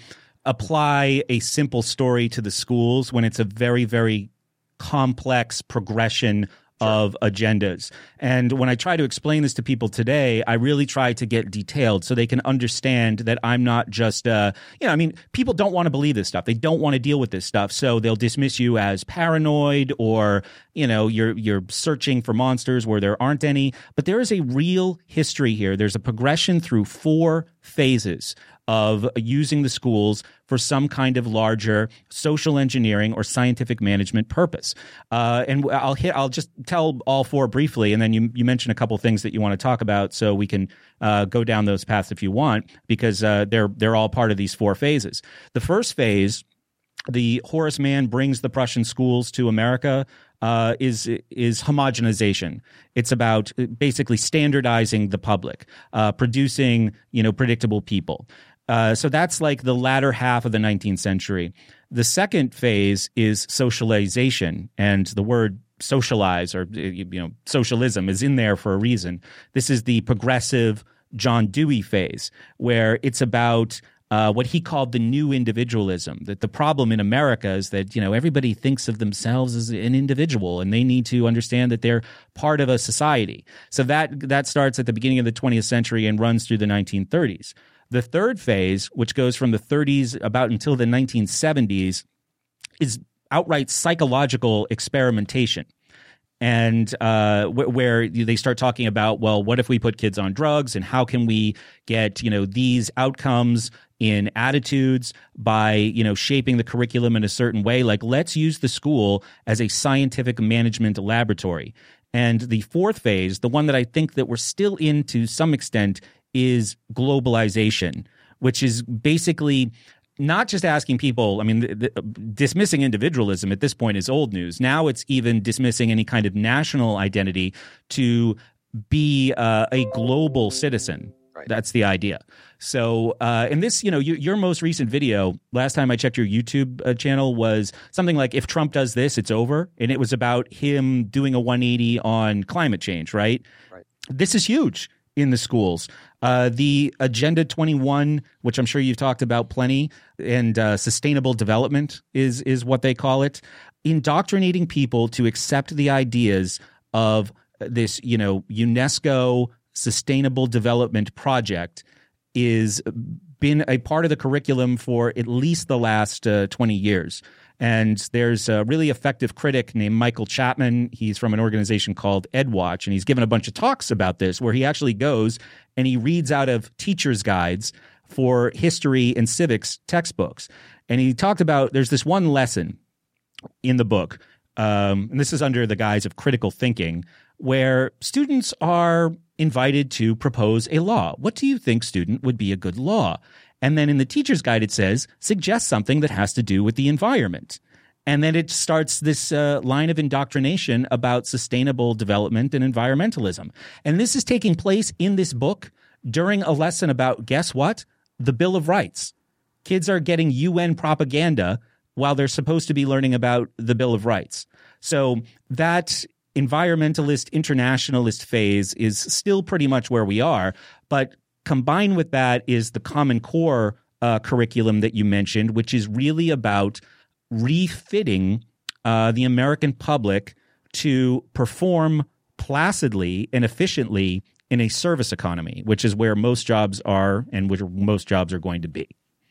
apply a simple story to the schools when it's a very, very complex progression of agendas. And when I try to explain this to people today, I really try to get detailed so they can understand that I'm not just, uh, you know, I mean, people don't want to believe this stuff. They don't want to deal with this stuff. So they'll dismiss you as paranoid or, you know, you're, you're searching for monsters where there aren't any. But there is a real history here. There's a progression through four phases of using the schools for some kind of larger social engineering or scientific management purpose. Uh, and I'll hit. I'll just tell all four briefly, and then you you mentioned a couple things that you want to talk about, so we can uh, go down those paths if you want, because uh, they're they're all part of these four phases. The first phase, the Horace Mann brings the Prussian schools to America. Uh, is is homogenization. It's about basically standardizing the public, uh, producing you know predictable people. Uh, so that's like the latter half of the nineteenth century. The second phase is socialization, and the word socialize or you know socialism is in there for a reason. This is the progressive John Dewey phase, where it's about Uh, what he called the new individualism. That the problem in America is that, you know, everybody thinks of themselves as an individual and they need to understand that they're part of a society. So that that starts at the beginning of the twentieth century and runs through the nineteen thirties. The third phase, which goes from the thirties about until the nineteen seventies, is outright psychological experimentation. And uh, wh- where they start talking about, well, what if we put kids on drugs, and how can we get, you know, these outcomes in attitudes by, you know, shaping the curriculum in a certain way? Like, let's use the school as a scientific management laboratory. And the fourth phase, the one that I think that we're still in to some extent, is globalization, which is basically not just asking people, I mean, the, the, dismissing individualism at this point is old news. Now it's even dismissing any kind of national identity to be uh, a global citizen. Right. That's the idea. So, uh, and this, you know, your, your most recent video, last time I checked your YouTube uh, channel, was something like, if Trump does this, it's over. And it was about him doing a one eighty on climate change, right? Right. This is huge in the schools. Uh, the Agenda twenty-one, which I'm sure you've talked about plenty, and uh, sustainable development is is what they call it, indoctrinating people to accept the ideas of this, you know, UNESCO Sustainable Development Project is been a part of the curriculum for at least the last uh, twenty years. And there's a really effective critic named Michael Chapman. He's from an organization called EdWatch, and he's given a bunch of talks about this, where he actually goes and he reads out of teachers' guides for history and civics textbooks. And he talked about, there's this one lesson in the book, um, and this is under the guise of critical thinking, where students are invited to propose a law. What do you think, student, would be a good law? And then in the teacher's guide, it says, suggest something that has to do with the environment. And then it starts this uh, line of indoctrination about sustainable development and environmentalism. And this is taking place in this book during a lesson about, guess what? The Bill of Rights. Kids are getting U N propaganda while they're supposed to be learning about the Bill of Rights. So that environmentalist, internationalist phase is still pretty much where we are. But Combined with that is the Common Core uh, curriculum that you mentioned, which is really about refitting uh, the American public to perform placidly and efficiently in a service economy, which is where most jobs are and which most jobs are going to be.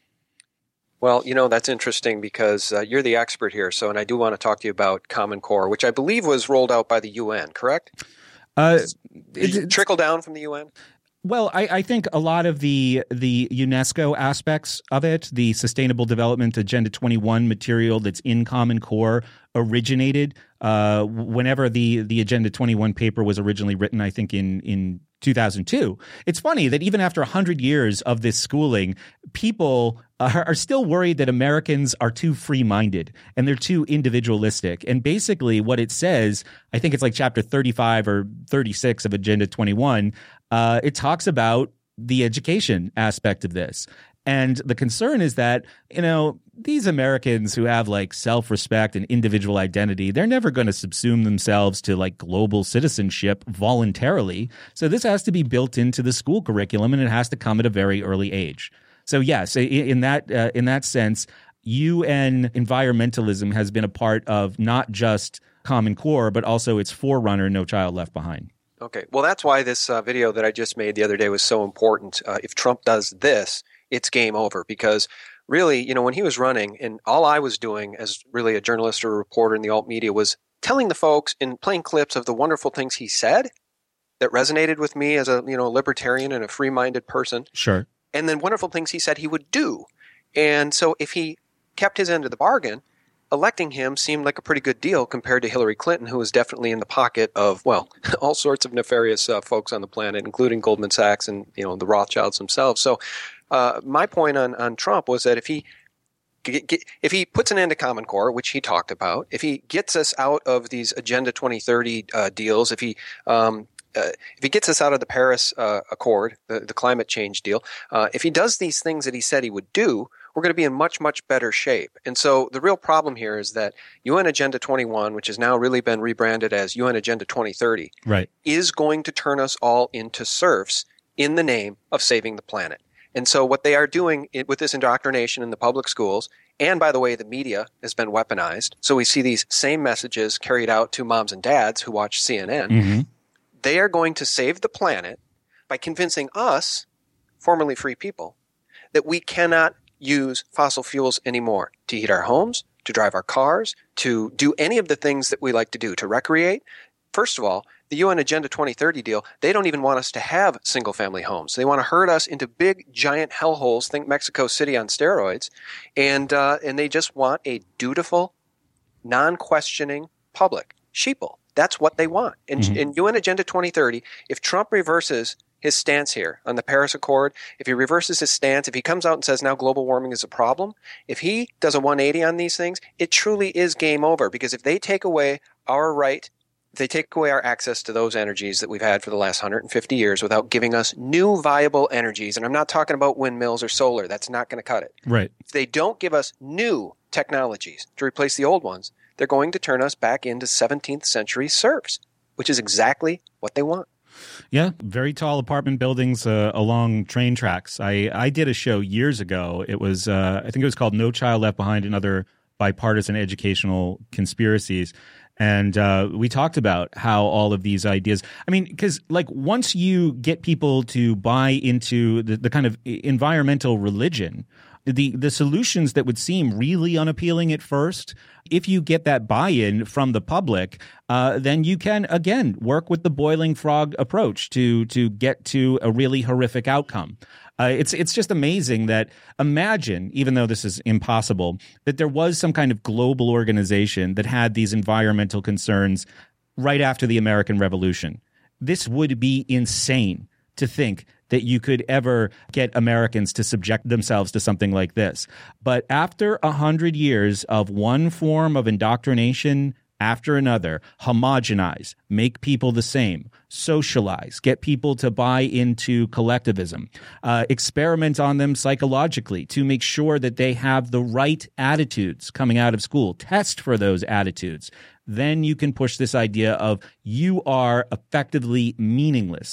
Well, you know, that's interesting because uh, you're the expert here. So, and I do want to talk to you about Common Core, which I believe was rolled out by the U N, correct? Uh, Did it trickle down from the U N? Well, I, I think a lot of the the UNESCO aspects of it, the Sustainable Development Agenda twenty-one material that's in Common Core, originated uh, whenever the the Agenda twenty-one paper was originally written, I think in in two thousand two. It's funny that even after one hundred years of this schooling, people are, are still worried that Americans are too free-minded and they're too individualistic. And basically what it says, I think it's like chapter thirty-five or thirty-six of Agenda twenty-one, uh, it talks about the education aspect of this. And the concern is that, you know, these Americans who have like self-respect and individual identity, they're never going to subsume themselves to like global citizenship voluntarily. So this has to be built into the school curriculum, and it has to come at a very early age. So yes, in that uh, in that sense, U N environmentalism has been a part of not just Common Core, but also its forerunner, No Child Left Behind. Okay. Well, that's why this uh, video that I just made the other day was so important. Uh, if Trump does this, it's game over, because really, you know, when he was running, and all I was doing as really a journalist or a reporter in the alt media was telling the folks and playing clips of the wonderful things he said that resonated with me as a, you know, libertarian and a free-minded person. Sure. And then wonderful things he said he would do. And so if he kept his end of the bargain, electing him seemed like a pretty good deal compared to Hillary Clinton, who was definitely in the pocket of, well, all sorts of nefarious uh, folks on the planet, including Goldman Sachs and, you know, the Rothschilds themselves. So uh, my point on, on Trump was that if he get, get, if he puts an end to Common Core, which he talked about, if he gets us out of these Agenda twenty thirty uh, deals, if he um, uh, if he gets us out of the Paris uh, Accord, the, the climate change deal, uh, if he does these things that he said he would do, we're going to be in much, much better shape. And so the real problem here is that U N Agenda twenty-one, which has now really been rebranded as U N Agenda twenty thirty, right, is going to turn us all into serfs in the name of saving the planet. And so what they are doing with this indoctrination in the public schools, and by the way, the media has been weaponized. So we see these same messages carried out to moms and dads who watch C N N. Mm-hmm. They are going to save the planet by convincing us, formerly free people, that we cannot use fossil fuels anymore to heat our homes, to drive our cars, to do any of the things that we like to do, to recreate. First of all, the U N Agenda twenty thirty deal, they don't even want us to have single-family homes. They want to herd us into big, giant hellholes, think Mexico City on steroids, and uh, and they just want a dutiful, non-questioning public, sheeple. That's what they want. And mm-hmm. in U N Agenda twenty thirty, if Trump reverses his stance here on the Paris Accord, if he reverses his stance, if he comes out and says now global warming is a problem, if he does a one eighty on these things, it truly is game over. Because if they take away our right, if they take away our access to those energies that we've had for the last one hundred fifty years without giving us new viable energies, and I'm not talking about windmills or solar, that's not going to cut it. Right. If they don't give us new technologies to replace the old ones, they're going to turn us back into seventeenth century serfs, which is exactly what they want. Yeah, very tall apartment buildings uh, along train tracks. I, I did a show years ago. It was, uh, I think it was called No Child Left Behind and Other Bipartisan Educational Conspiracies. And uh, we talked about how all of these ideas, I mean, because like once you get people to buy into the, the kind of environmental religion, the the solutions that would seem really unappealing at first, if you get that buy-in from the public, uh, then you can, again, work with the boiling frog approach to to get to a really horrific outcome. Uh, it's it's just amazing that imagine, even though this is impossible, that there was some kind of global organization that had these environmental concerns right after the American Revolution. This would be insane to think that you could ever get Americans to subject themselves to something like this. But after a hundred years of one form of indoctrination after another, homogenize, make people the same, socialize, get people to buy into collectivism, uh, experiment on them psychologically to make sure that they have the right attitudes coming out of school, test for those attitudes. Then you can push this idea of you are effectively meaningless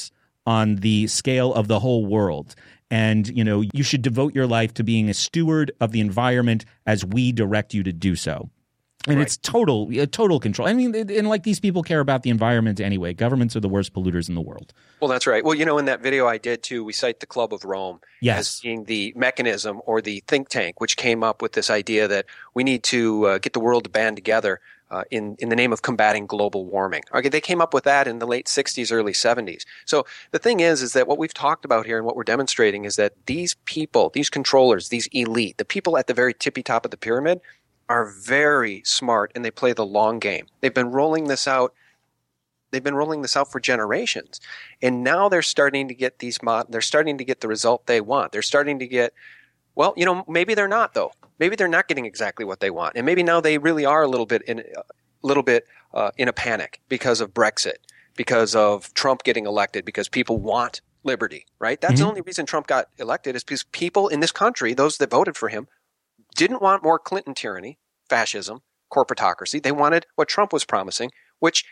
on the scale of the whole world. And, you know, you should devote your life to being a steward of the environment as we direct you to do so. And right. It's total, total control. I mean, and like these people care about the environment anyway. Governments are the worst polluters in the world. Well, that's right. Well, you know, in that video I did too, we cite the Club of Rome yes. as being the mechanism or the think tank which came up with this idea that we need to uh, get the world to band together uh, in, in the name of combating global warming. Okay, they came up with that in the late sixties, early seventies. So the thing is, is that what we've talked about here and what we're demonstrating is that these people, these controllers, these elite, the people at the very tippy top of the pyramid, are very smart and they play the long game. They've been rolling this out. They've been rolling this out for generations, and now they're starting to get these. Mod- they're starting to get the result they want. They're starting to get. Well, you know, maybe they're not though. Maybe they're not getting exactly what they want, and maybe now they really are a little bit in a little bit uh, in a panic because of Brexit, because of Trump getting elected, because people want liberty. Right? That's mm-hmm. the only reason Trump got elected is because people in this country, those that voted for him, didn't want more Clinton tyranny, fascism, corporatocracy. They wanted what Trump was promising, which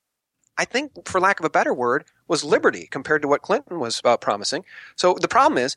I think, for lack of a better word, was liberty compared to what Clinton was uh, promising. So the problem is,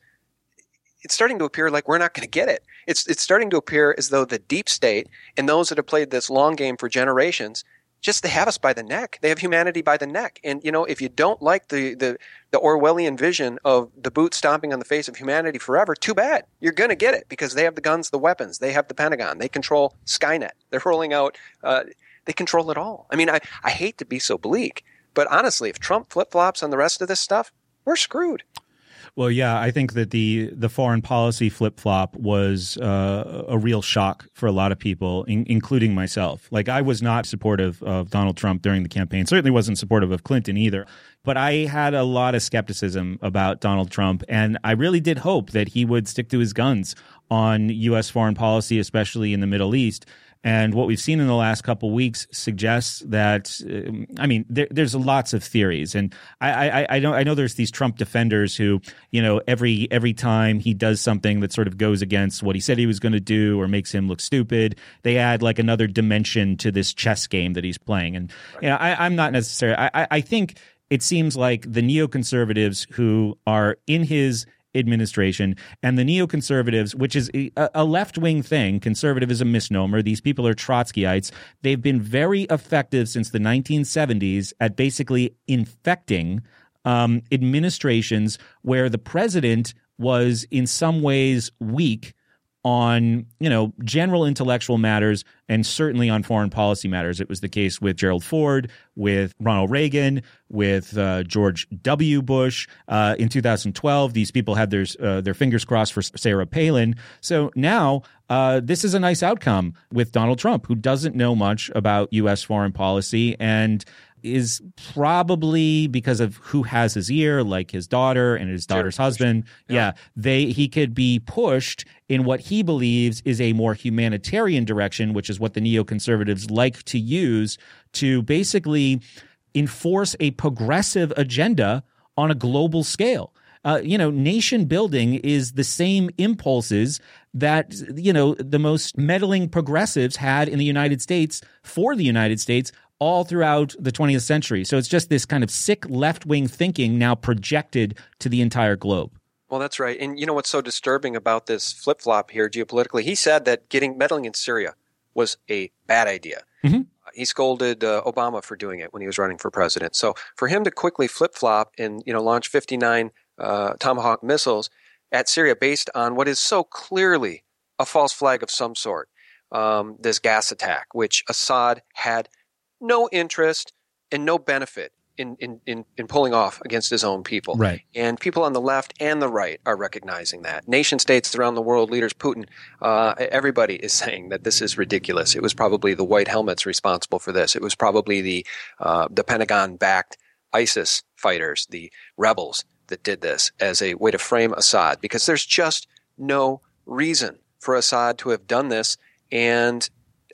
it's starting to appear like we're not going to get it. It's it's starting to appear as though the deep state and those that have played this long game for generations, just they have us by the neck. They have humanity by the neck. And, you know, if you don't like the, the, the Orwellian vision of the boot stomping on the face of humanity forever, too bad. You're going to get it because they have the guns, the weapons. They have the Pentagon. They control Skynet. They're rolling out uh, – they control it all. I mean, I, I hate to be so bleak, but honestly, if Trump flip-flops on the rest of this stuff, we're screwed. Well, yeah, I think that the the foreign policy flip-flop was uh, a real shock for a lot of people, in, including myself. Like, I was not supportive of Donald Trump during the campaign, certainly wasn't supportive of Clinton either. But I had a lot of skepticism about Donald Trump, and I really did hope that he would stick to his guns on U S foreign policy, especially in the Middle East. And what we've seen in the last couple of weeks suggests that, um, I mean, there, there's lots of theories, and I, I, I know I know there's these Trump defenders who, you know, every every time he does something that sort of goes against what he said he was going to do or makes him look stupid, they add like another dimension to this chess game that he's playing. And you know, I, I'm not necessarily. I, I think it seems like the neoconservatives who are in his administration and the neoconservatives, which is a, a left-wing thing. Conservative is a misnomer. These people are Trotskyites. They've been very effective since the nineteen seventies at basically infecting um, administrations where the president was in some ways weak on, you know, general intellectual matters and certainly on foreign policy matters. It was the case with Gerald Ford, with Ronald Reagan, with uh, George W. Bush. Uh, in two thousand twelve, these people had their uh, their fingers crossed for Sarah Palin. So now uh, this is a nice outcome with Donald Trump, who doesn't know much about U S foreign policy and is probably, because of who has his ear, like his daughter and his daughter's sure, husband, sure. yeah. yeah, they he could be pushed in what he believes is a more humanitarian direction, which is what the neoconservatives like to use to basically enforce a progressive agenda on a global scale. Uh, you know, nation building is the same impulses that, you know, the most meddling progressives had in the United States for the United States all throughout the twentieth century. So it's just this kind of sick left-wing thinking now projected to the entire globe. Well, that's right. And you know what's so disturbing about this flip-flop here geopolitically? He said that getting meddling in Syria was a bad idea. Mm-hmm. Uh, he scolded uh, Obama for doing it when he was running for president. So for him to quickly flip-flop and, you know, launch fifty-nine uh, Tomahawk missiles at Syria based on what is so clearly a false flag of some sort, um, this gas attack, which Assad had no interest and no benefit in, in, in, in pulling off against his own people. Right. And people on the left and the right are recognizing that. Nation states around the world, leaders, Putin, uh, everybody is saying that this is ridiculous. It was probably the white helmets responsible for this. It was probably the, uh, the Pentagon-backed ISIS fighters, the rebels that did this as a way to frame Assad, because there's just no reason for Assad to have done this. And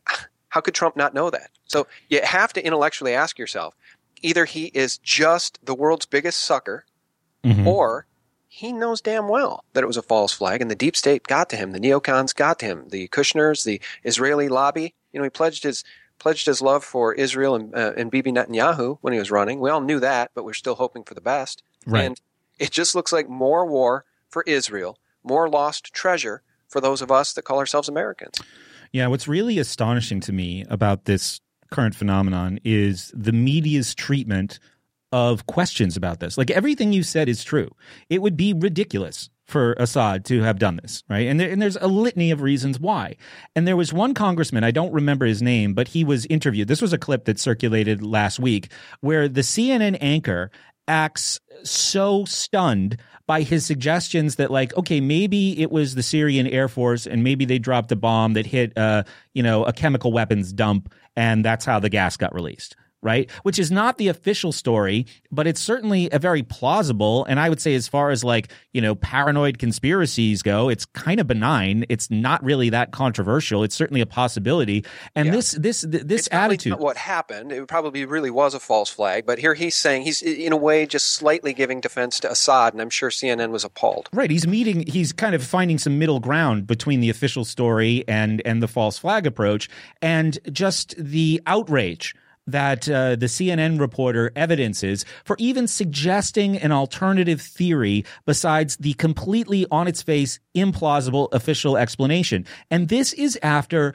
how could Trump not know that? So you have to intellectually ask yourself, either he is just the world's biggest sucker, mm-hmm. or he knows damn well that it was a false flag and the deep state got to him. The neocons got to him. The Kushners, the Israeli lobby, you know, he pledged his pledged his love for Israel and, uh, and Bibi Netanyahu when he was running. We all knew that, but we're still hoping for the best. Right. And it just looks like more war for Israel, more lost treasure for those of us that call ourselves Americans. Yeah, what's really astonishing to me about this current phenomenon is the media's treatment of questions about this. Like, everything you said is true. It would be ridiculous for Assad to have done this, right? And, there, and there's a litany of reasons why. And there was one congressman, I don't remember his name, but he was interviewed. This was a clip that circulated last week where the C N N anchor acts so stunned by his suggestions that, like, okay, maybe it was the Syrian Air Force and maybe they dropped a bomb that hit, uh, you know, a chemical weapons dump, and that's how the gas got released. Right? Which is not the official story, but it's certainly a very plausible. And I would say, as far as, like, you know, paranoid conspiracies go, it's kind of benign. It's not really that controversial. It's certainly a possibility. And yeah. this, this, this it's attitude. Not what happened? It probably really was a false flag. But here he's saying he's, in a way, just slightly giving defense to Assad. And I'm sure C N N was appalled. Right. He's meeting, he's kind of finding some middle ground between the official story and, and the false flag approach, and just the outrage that uh, the C N N reporter evidences for even suggesting an alternative theory besides the completely on its face implausible official explanation. And this is after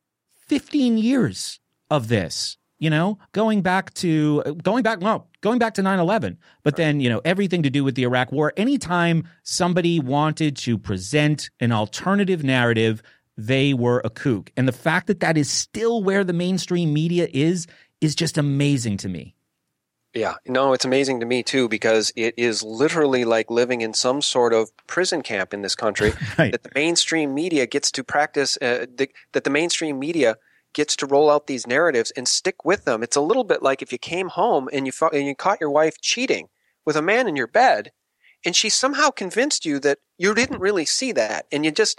fifteen years of this, you know, going back to going back, no, going back to nine eleven. But then, you know, everything to do with the Iraq War. Anytime somebody wanted to present an alternative narrative, they were a kook. And the fact that that is still where the mainstream media is, is just amazing to me. Yeah, no, it's amazing to me too, because it is literally like living in some sort of prison camp in this country. Right. That the mainstream media gets to practice, uh, the, that the mainstream media gets to roll out these narratives and stick with them. It's a little bit like if you came home and you fought, and you caught your wife cheating with a man in your bed, and she somehow convinced you that you didn't really see that, and you just,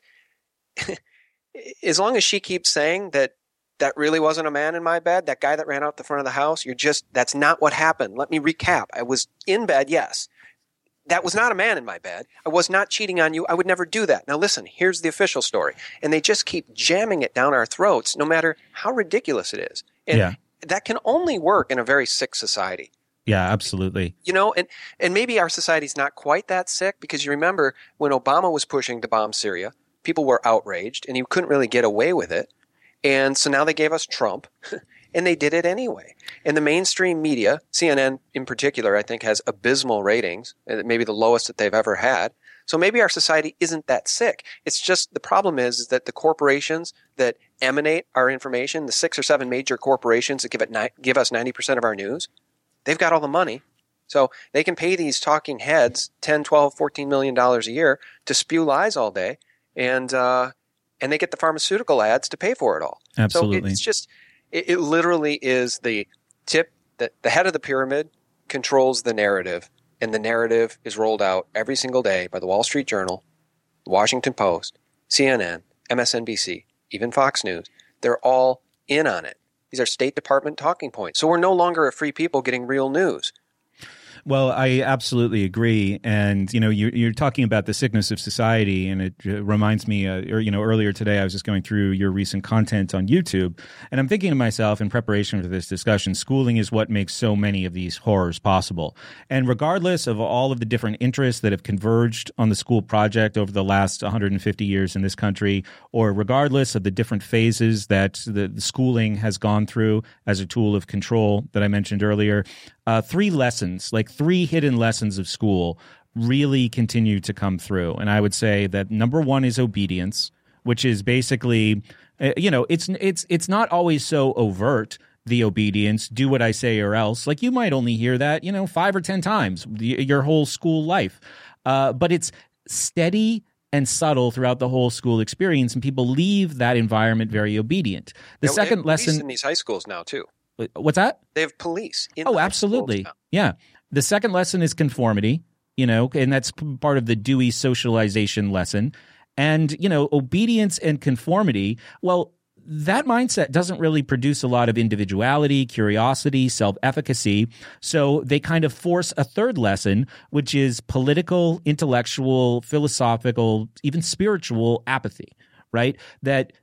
as long as she keeps saying that that really wasn't a man in my bed, that guy that ran out the front of the house, you're just, that's not what happened. Let me recap. I was in bed, yes. That was not a man in my bed. I was not cheating on you. I would never do that. Now listen, here's the official story. And they just keep jamming it down our throats, no matter how ridiculous it is. And yeah. that can only work in a very sick society. Yeah, absolutely. You know, and, and maybe our society's not quite that sick, because you remember when Obama was pushing to bomb Syria, people were outraged and he couldn't really get away with it. And so now they gave us Trump, and they did it anyway. And the mainstream media, C N N in particular, I think has abysmal ratings, maybe the lowest that they've ever had. So maybe our society isn't that sick. It's just the problem is, is that the corporations that emanate our information, the six or seven major corporations that give it ni- give us ninety percent of our news, they've got all the money. So they can pay these talking heads ten, twelve, fourteen million dollars a year to spew lies all day, and uh and they get the pharmaceutical ads to pay for it all. Absolutely. So it's just, it, it literally is the tip that the head of the pyramid controls the narrative, and the narrative is rolled out every single day by the Wall Street Journal, the Washington Post, C N N, M S N B C, even Fox News. They're all in on it. These are State Department talking points. So we're no longer a free people getting real news. Well, I absolutely agree. And, you know, you're, you're talking about the sickness of society, and it reminds me, uh, or, you know, earlier today I was just going through your recent content on YouTube, and I'm thinking to myself in preparation for this discussion, schooling is what makes so many of these horrors possible. And regardless of all of the different interests that have converged on the school project over the last one hundred fifty years in this country, or regardless of the different phases that the, the schooling has gone through as a tool of control that I mentioned earlier, Uh, three lessons, like three hidden lessons of school, really continue to come through. And I would say that number one is obedience, which is basically, uh, you know, it's it's it's not always so overt, the obedience, do what I say or else. Like, you might only hear that, you know, five or ten times the, your whole school life. Uh, but it's steady and subtle throughout the whole school experience, and people leave that environment very obedient. The Now, second they have police lesson in these high schools now too. What's that? They have police in Oh, the high absolutely. schools now. Yeah. The second lesson is conformity, you know, and that's part of the Dewey socialization lesson. And, you know, obedience and conformity, well, that mindset doesn't really produce a lot of individuality, curiosity, self-efficacy. So they kind of force a third lesson, which is political, intellectual, philosophical, even spiritual apathy, right? That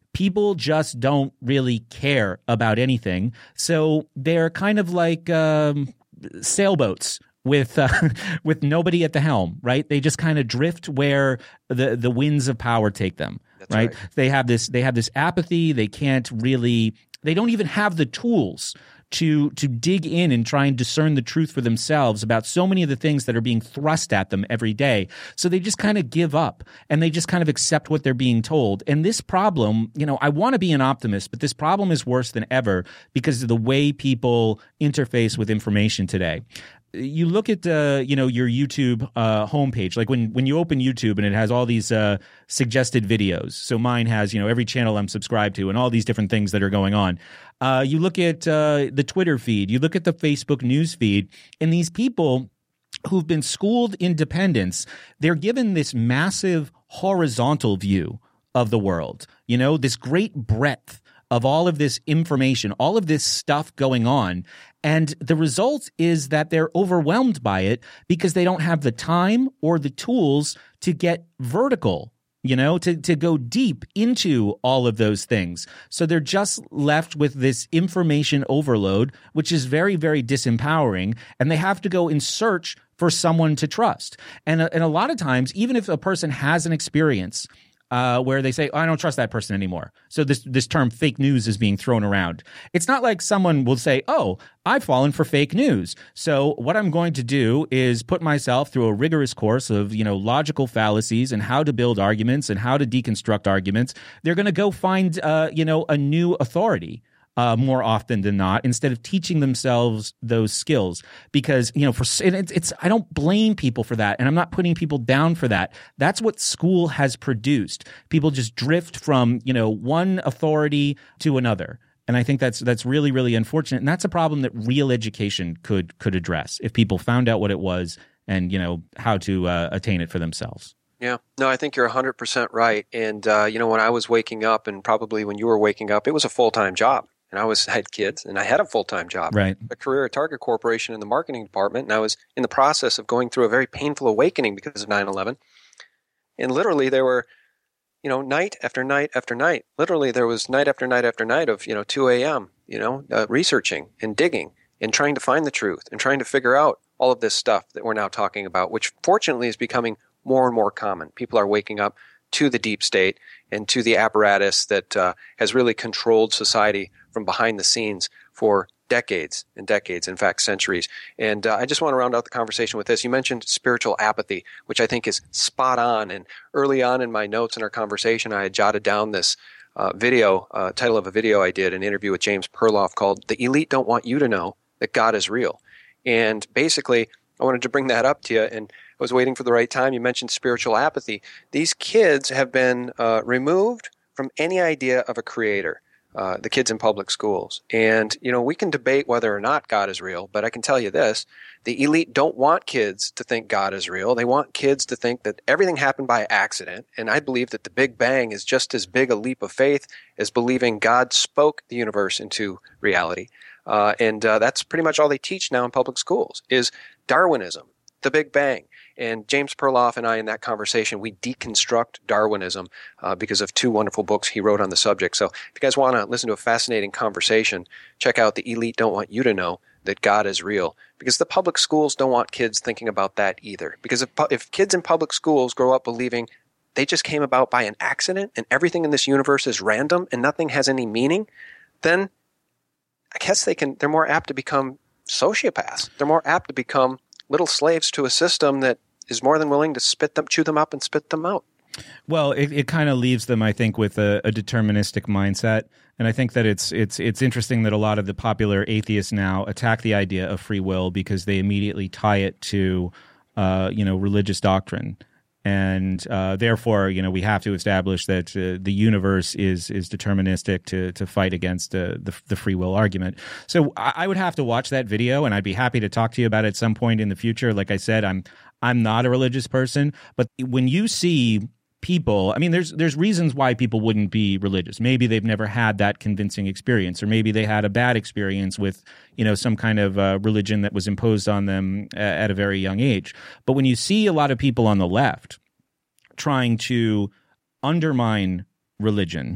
people just don't really care about anything. So they're kind of like um, sailboats with uh, with nobody at the helm, right? They just kind of drift where the the winds of power take them, right? right? They have this they have this apathy. They can't really. They don't even have the tools to to dig in and try and discern the truth for themselves about so many of the things that are being thrust at them every day. So they just kind of give up and they just kind of accept what they're being told. And this problem, you know, I want to be an optimist, but this problem is worse than ever because of the way people interface with information today. You look at uh, you know your YouTube uh, homepage, like when when you open YouTube and it has all these uh, suggested videos. So mine has you know every channel I'm subscribed to and all these different things that are going on. Uh, you look at uh, the Twitter feed, you look at the Facebook news feed, and these people who've been schooled independence, they're given this massive horizontal view of the world. You know, this great breadth of all of this information, all of this stuff going on. And the result is that they're overwhelmed by it because they don't have the time or the tools to get vertical, you know, to, to go deep into all of those things. So they're just left with this information overload, which is very, very disempowering. And they have to go in search for someone to trust. And, and a lot of times, even if a person has an experience Uh, where they say, oh, I don't trust that person anymore. So this this term fake news is being thrown around. It's not like someone will say, oh, I've fallen for fake news. So what I'm going to do is put myself through a rigorous course of, you know, logical fallacies and how to build arguments and how to deconstruct arguments. They're going to go find, uh, you know, a new authority. Uh, more often than not, instead of teaching themselves those skills, because you know, for it's, it's I don't blame people for that, and I'm not putting people down for that. That's what school has produced. People just drift from you know one authority to another, and I think that's that's really really unfortunate, and that's a problem that real education could could address if people found out what it was and you know how to uh, attain it for themselves. Yeah, no, I think you're one hundred percent right. And uh, you know, when I was waking up, and probably when you were waking up, it was a full time job. And I was I had kids, and I had a full-time job, right. a career at Target Corporation in the marketing department, and I was in the process of going through a very painful awakening because of nine eleven. And literally there were, you know, night after night after night, literally there was night after night after night of, you know, two a.m., you know, uh, researching and digging and trying to find the truth and trying to figure out all of this stuff that we're now talking about, which fortunately is becoming more and more common. People are waking up to the deep state and to the apparatus that uh, has really controlled society from behind the scenes for decades and decades, in fact, centuries. And uh, I just want to round out the conversation with this. You mentioned spiritual apathy, which I think is spot on. And early on in my notes in our conversation, I had jotted down this uh, video, uh, title of a video I did, an interview with James Perloff called "The Elite Don't Want You to Know That God is Real." And basically, I wanted to bring that up to you, and I was waiting for the right time. You mentioned spiritual apathy. These kids have been uh, removed from any idea of a creator. Uh, the kids in public schools. And, you know, we can debate whether or not God is real, but I can tell you this, the elite don't want kids to think God is real. They want kids to think that everything happened by accident. And I believe that the Big Bang is just as big a leap of faith as believing God spoke the universe into reality. Uh, and uh, that's pretty much all they teach now in public schools is Darwinism, the Big Bang. And James Perloff and I, in that conversation, we deconstruct Darwinism uh, because of two wonderful books he wrote on the subject. So if you guys want to listen to a fascinating conversation, check out The Elite Don't Want You to Know That God is Real. Because the public schools don't want kids thinking about that either. Because if, if kids in public schools grow up believing they just came about by an accident and everything in this universe is random and nothing has any meaning, then I guess they can, they're more apt to become sociopaths. They're more apt to become little slaves to a system that is more than willing to spit them, chew them up and spit them out. Well, it, it kind of leaves them, I think, with a, a deterministic mindset. And I think that it's it's it's interesting that a lot of the popular atheists now attack the idea of free will because they immediately tie it to, uh, you know, religious doctrine. And uh, therefore, you know, we have to establish that uh, the universe is is deterministic to to fight against uh, the the free will argument. So I, I would have to watch that video, and I'd be happy to talk to you about it at some point in the future. Like I said, I'm I'm not a religious person, but when you see people, I mean, there's there's reasons why people wouldn't be religious. Maybe they've never had that convincing experience, or maybe they had a bad experience with, you know, some kind of uh, religion that was imposed on them at a very young age. But when you see a lot of people on the left trying to undermine religion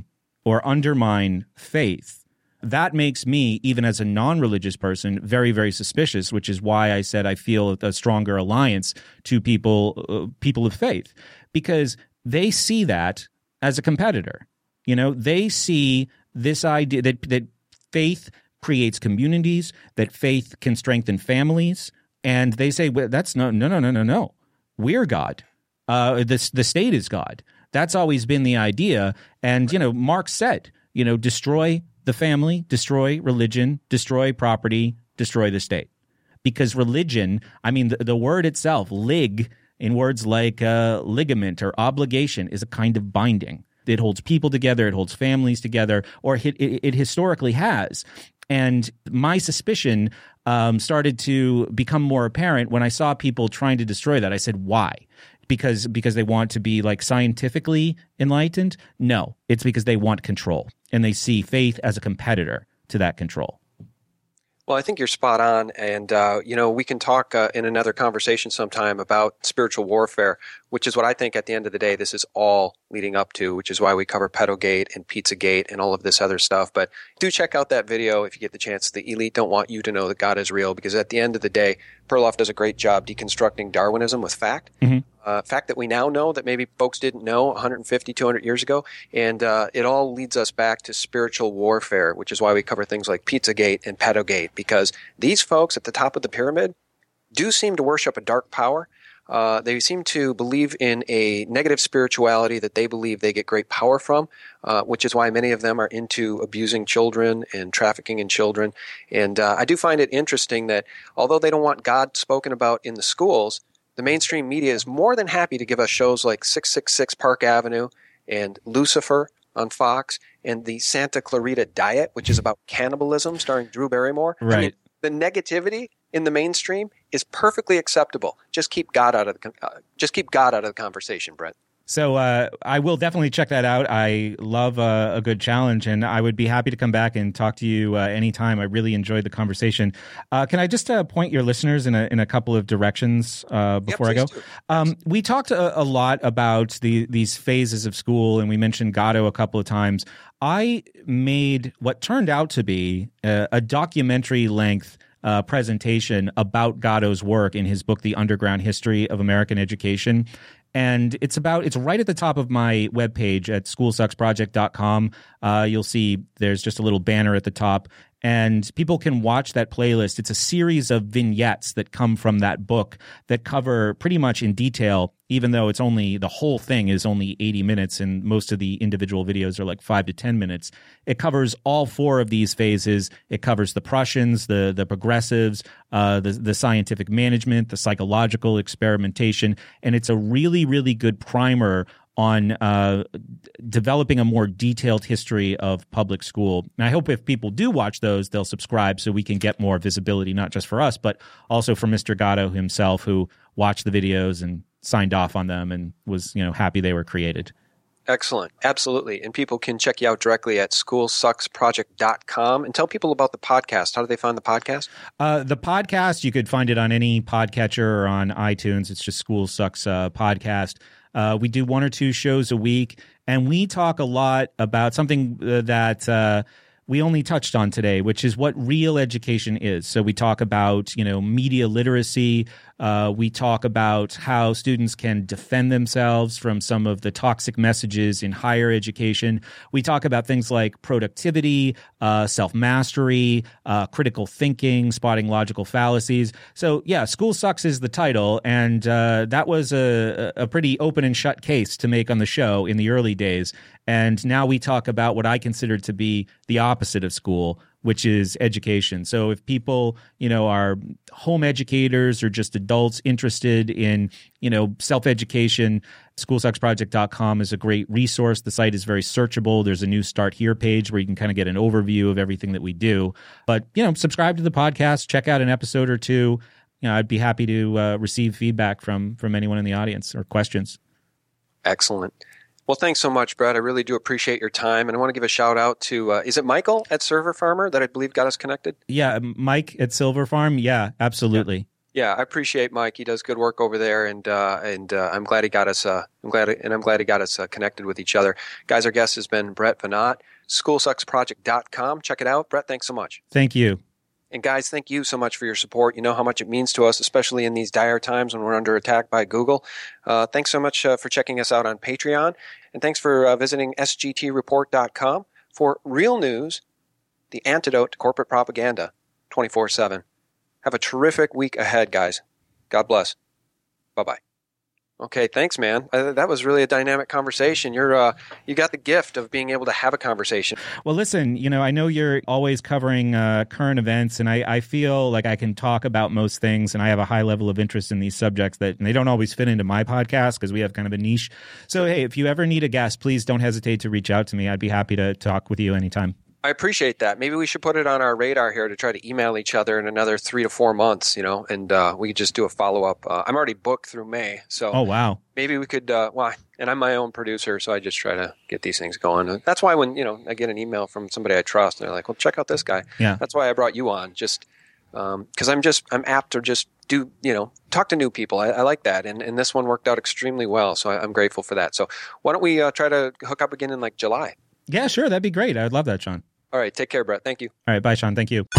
or undermine faith, that makes me, even as a non-religious person, very, very suspicious, which is why I said I feel a stronger alliance to people, uh, people of faith, because they see that as a competitor. You know, they see this idea that, that faith creates communities, that faith can strengthen families, and they say, well, that's no, no, no, no, no, no. We're God. Uh, the, the state is God. That's always been the idea. And, you know, Marx said, you know, destroy the family, destroy religion, destroy property, destroy the state. Because religion, I mean, the, the word itself, lig, in words like uh, ligament or obligation, is a kind of binding. It holds people together, it holds families together, or it, it, it historically has. And my suspicion um, started to become more apparent when I saw people trying to destroy that. I said, why? Because because they want to be like scientifically enlightened? No, it's because they want control, and they see faith as a competitor to that control. Well, I think you're spot on, and uh, you know, we can talk uh, in another conversation sometime about spiritual warfare, which is what I think at the end of the day this is all leading up to, which is why we cover Pedogate and Pizzagate and all of this other stuff. But do check out that video if you get the chance. The elite don't want you to know that God is real, because at the end of the day, Perloff does a great job deconstructing Darwinism with fact. Mm-hmm. Uh, fact that we now know that maybe folks didn't know one hundred fifty, two hundred years ago. And uh, it all leads us back to spiritual warfare, which is why we cover things like Pizzagate and Pedogate, because these folks at the top of the pyramid do seem to worship a dark power. Uh, they seem to believe in a negative spirituality that they believe they get great power from, uh, which is why many of them are into abusing children and trafficking in children. And uh, I do find it interesting that although they don't want God spoken about in the schools, the mainstream media is more than happy to give us shows like six six six Park Avenue and Lucifer on Fox and the Santa Clarita Diet, which is about cannibalism starring Drew Barrymore. Right. I mean, the negativity in the mainstream is perfectly acceptable. Just keep God out of the uh, just keep God out of the conversation, Brett. So uh, I will definitely check that out. I love uh, a good challenge, and I would be happy to come back and talk to you uh, anytime. I really enjoyed the conversation. Uh, can I just uh, point your listeners in a in a couple of directions uh, before yeah, I go? Do. Um, we talked a, a lot about the these phases of school, and we mentioned Gatto a couple of times. I made what turned out to be a, a documentary length Uh, presentation about Gatto's work in his book, The Underground History of American Education. And it's about, it's right at the top of my webpage at school sucks project dot com. Uh, you'll see there's just a little banner at the top, and people can watch that playlist. It's a series of vignettes that come from that book that cover pretty much in detail, even though it's only, the whole thing is only eighty minutes and most of the individual videos are like five to ten minutes. It covers all four of these phases. It covers the Prussians, the the progressives, uh, the, the scientific management, the psychological experimentation, and it's a really, really good primer on uh, developing a more detailed history of public school. And I hope if people do watch those, they'll subscribe so we can get more visibility, not just for us, but also for Mister Gatto himself, who watched the videos and signed off on them and was, you know, happy they were created. Excellent. Absolutely. And people can check you out directly at school sucks project dot com. And tell people about the podcast. How do they find the podcast? Uh, the podcast, you could find it on any podcatcher or on iTunes. It's just School Sucks uh, Podcast. Uh, we do one or two shows a week, and we talk a lot about something uh, that uh, we only touched on today, which is what real education is. So we talk about, you know, media literacy. Uh, we talk about how students can defend themselves from some of the toxic messages in higher education. We talk about things like productivity, uh, self-mastery, uh, critical thinking, spotting logical fallacies. So, yeah, School Sucks is the title, and uh, that was a, a pretty open and shut case to make on the show in the early days. And now we talk about what I consider to be the opposite of school, which is education. So if people, you know, are home educators or just adults interested in, you know, self-education, school sucks project dot com is a great resource. The site is very searchable. There's a new Start Here page where you can kind of get an overview of everything that we do. But, you know, subscribe to the podcast, check out an episode or two. You know, I'd be happy to uh, receive feedback from from anyone in the audience or questions. Excellent. Well, thanks so much, Brett. I really do appreciate your time. And I want to give a shout out to, uh, is it Michael at Server Farmer that I believe got us connected? Yeah, Mike at Silver Farm. Yeah, absolutely. Yeah, I appreciate Mike. He does good work over there, and uh, and uh, I'm glad he got us. Uh, I'm glad, and I'm glad he got us uh, connected with each other. Guys, our guest has been Brett Veinotte, school sucks project dot com. Check it out, Brett. Thanks so much. Thank you. And guys, thank you so much for your support. You know how much it means to us, especially in these dire times when we're under attack by Google. Uh, thanks so much uh, for checking us out on Patreon, and thanks for uh, visiting S G T report dot com for real news, the antidote to corporate propaganda, twenty-four seven. Have a terrific week ahead, guys. God bless. Bye-bye. Okay, thanks, man. Uh, that was really a dynamic conversation. You're, uh, you got the gift of being able to have a conversation. Well, listen, you know, I know you're always covering uh, current events, and I, I feel like I can talk about most things, and I have a high level of interest in these subjects that and they don't always fit into my podcast because we have kind of a niche. So, hey, if you ever need a guest, please don't hesitate to reach out to me. I'd be happy to talk with you anytime. I appreciate that. Maybe we should put it on our radar here to try to email each other in another three to four months, you know, and uh, we could just do a follow-up. Uh, I'm already booked through May, so oh wow, maybe we could, uh, well, and I'm my own producer, so I just try to get these things going. That's why when, you know, I get an email from somebody I trust, and they're like, well, check out this guy. Yeah. That's why I brought you on, just because um, I'm just, I'm apt to just do, you know, talk to new people. I, I like that, and, and this one worked out extremely well, so I, I'm grateful for that. So why don't we uh, try to hook up again in like July? Yeah, sure. That'd be great. I'd love that, Sean. All right. Take care, Brett. Thank you. All right. Bye, Sean. Thank you.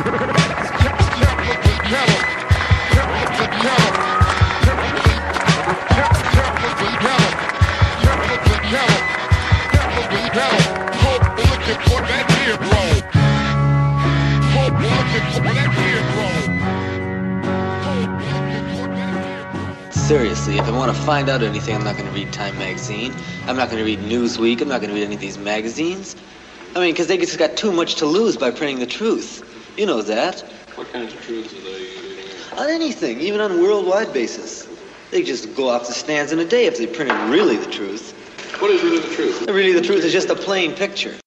Seriously, if I want to find out anything, I'm not going to read Time magazine. I'm not going to read Newsweek. I'm not going to read any of these magazines. I mean, because they just got too much to lose by printing the truth. You know that. What kinds of truths are they using? On anything, even on a worldwide basis. They just go off the stands in a day if they printed really the truth. What is really the truth? Really the truth is just a plain picture.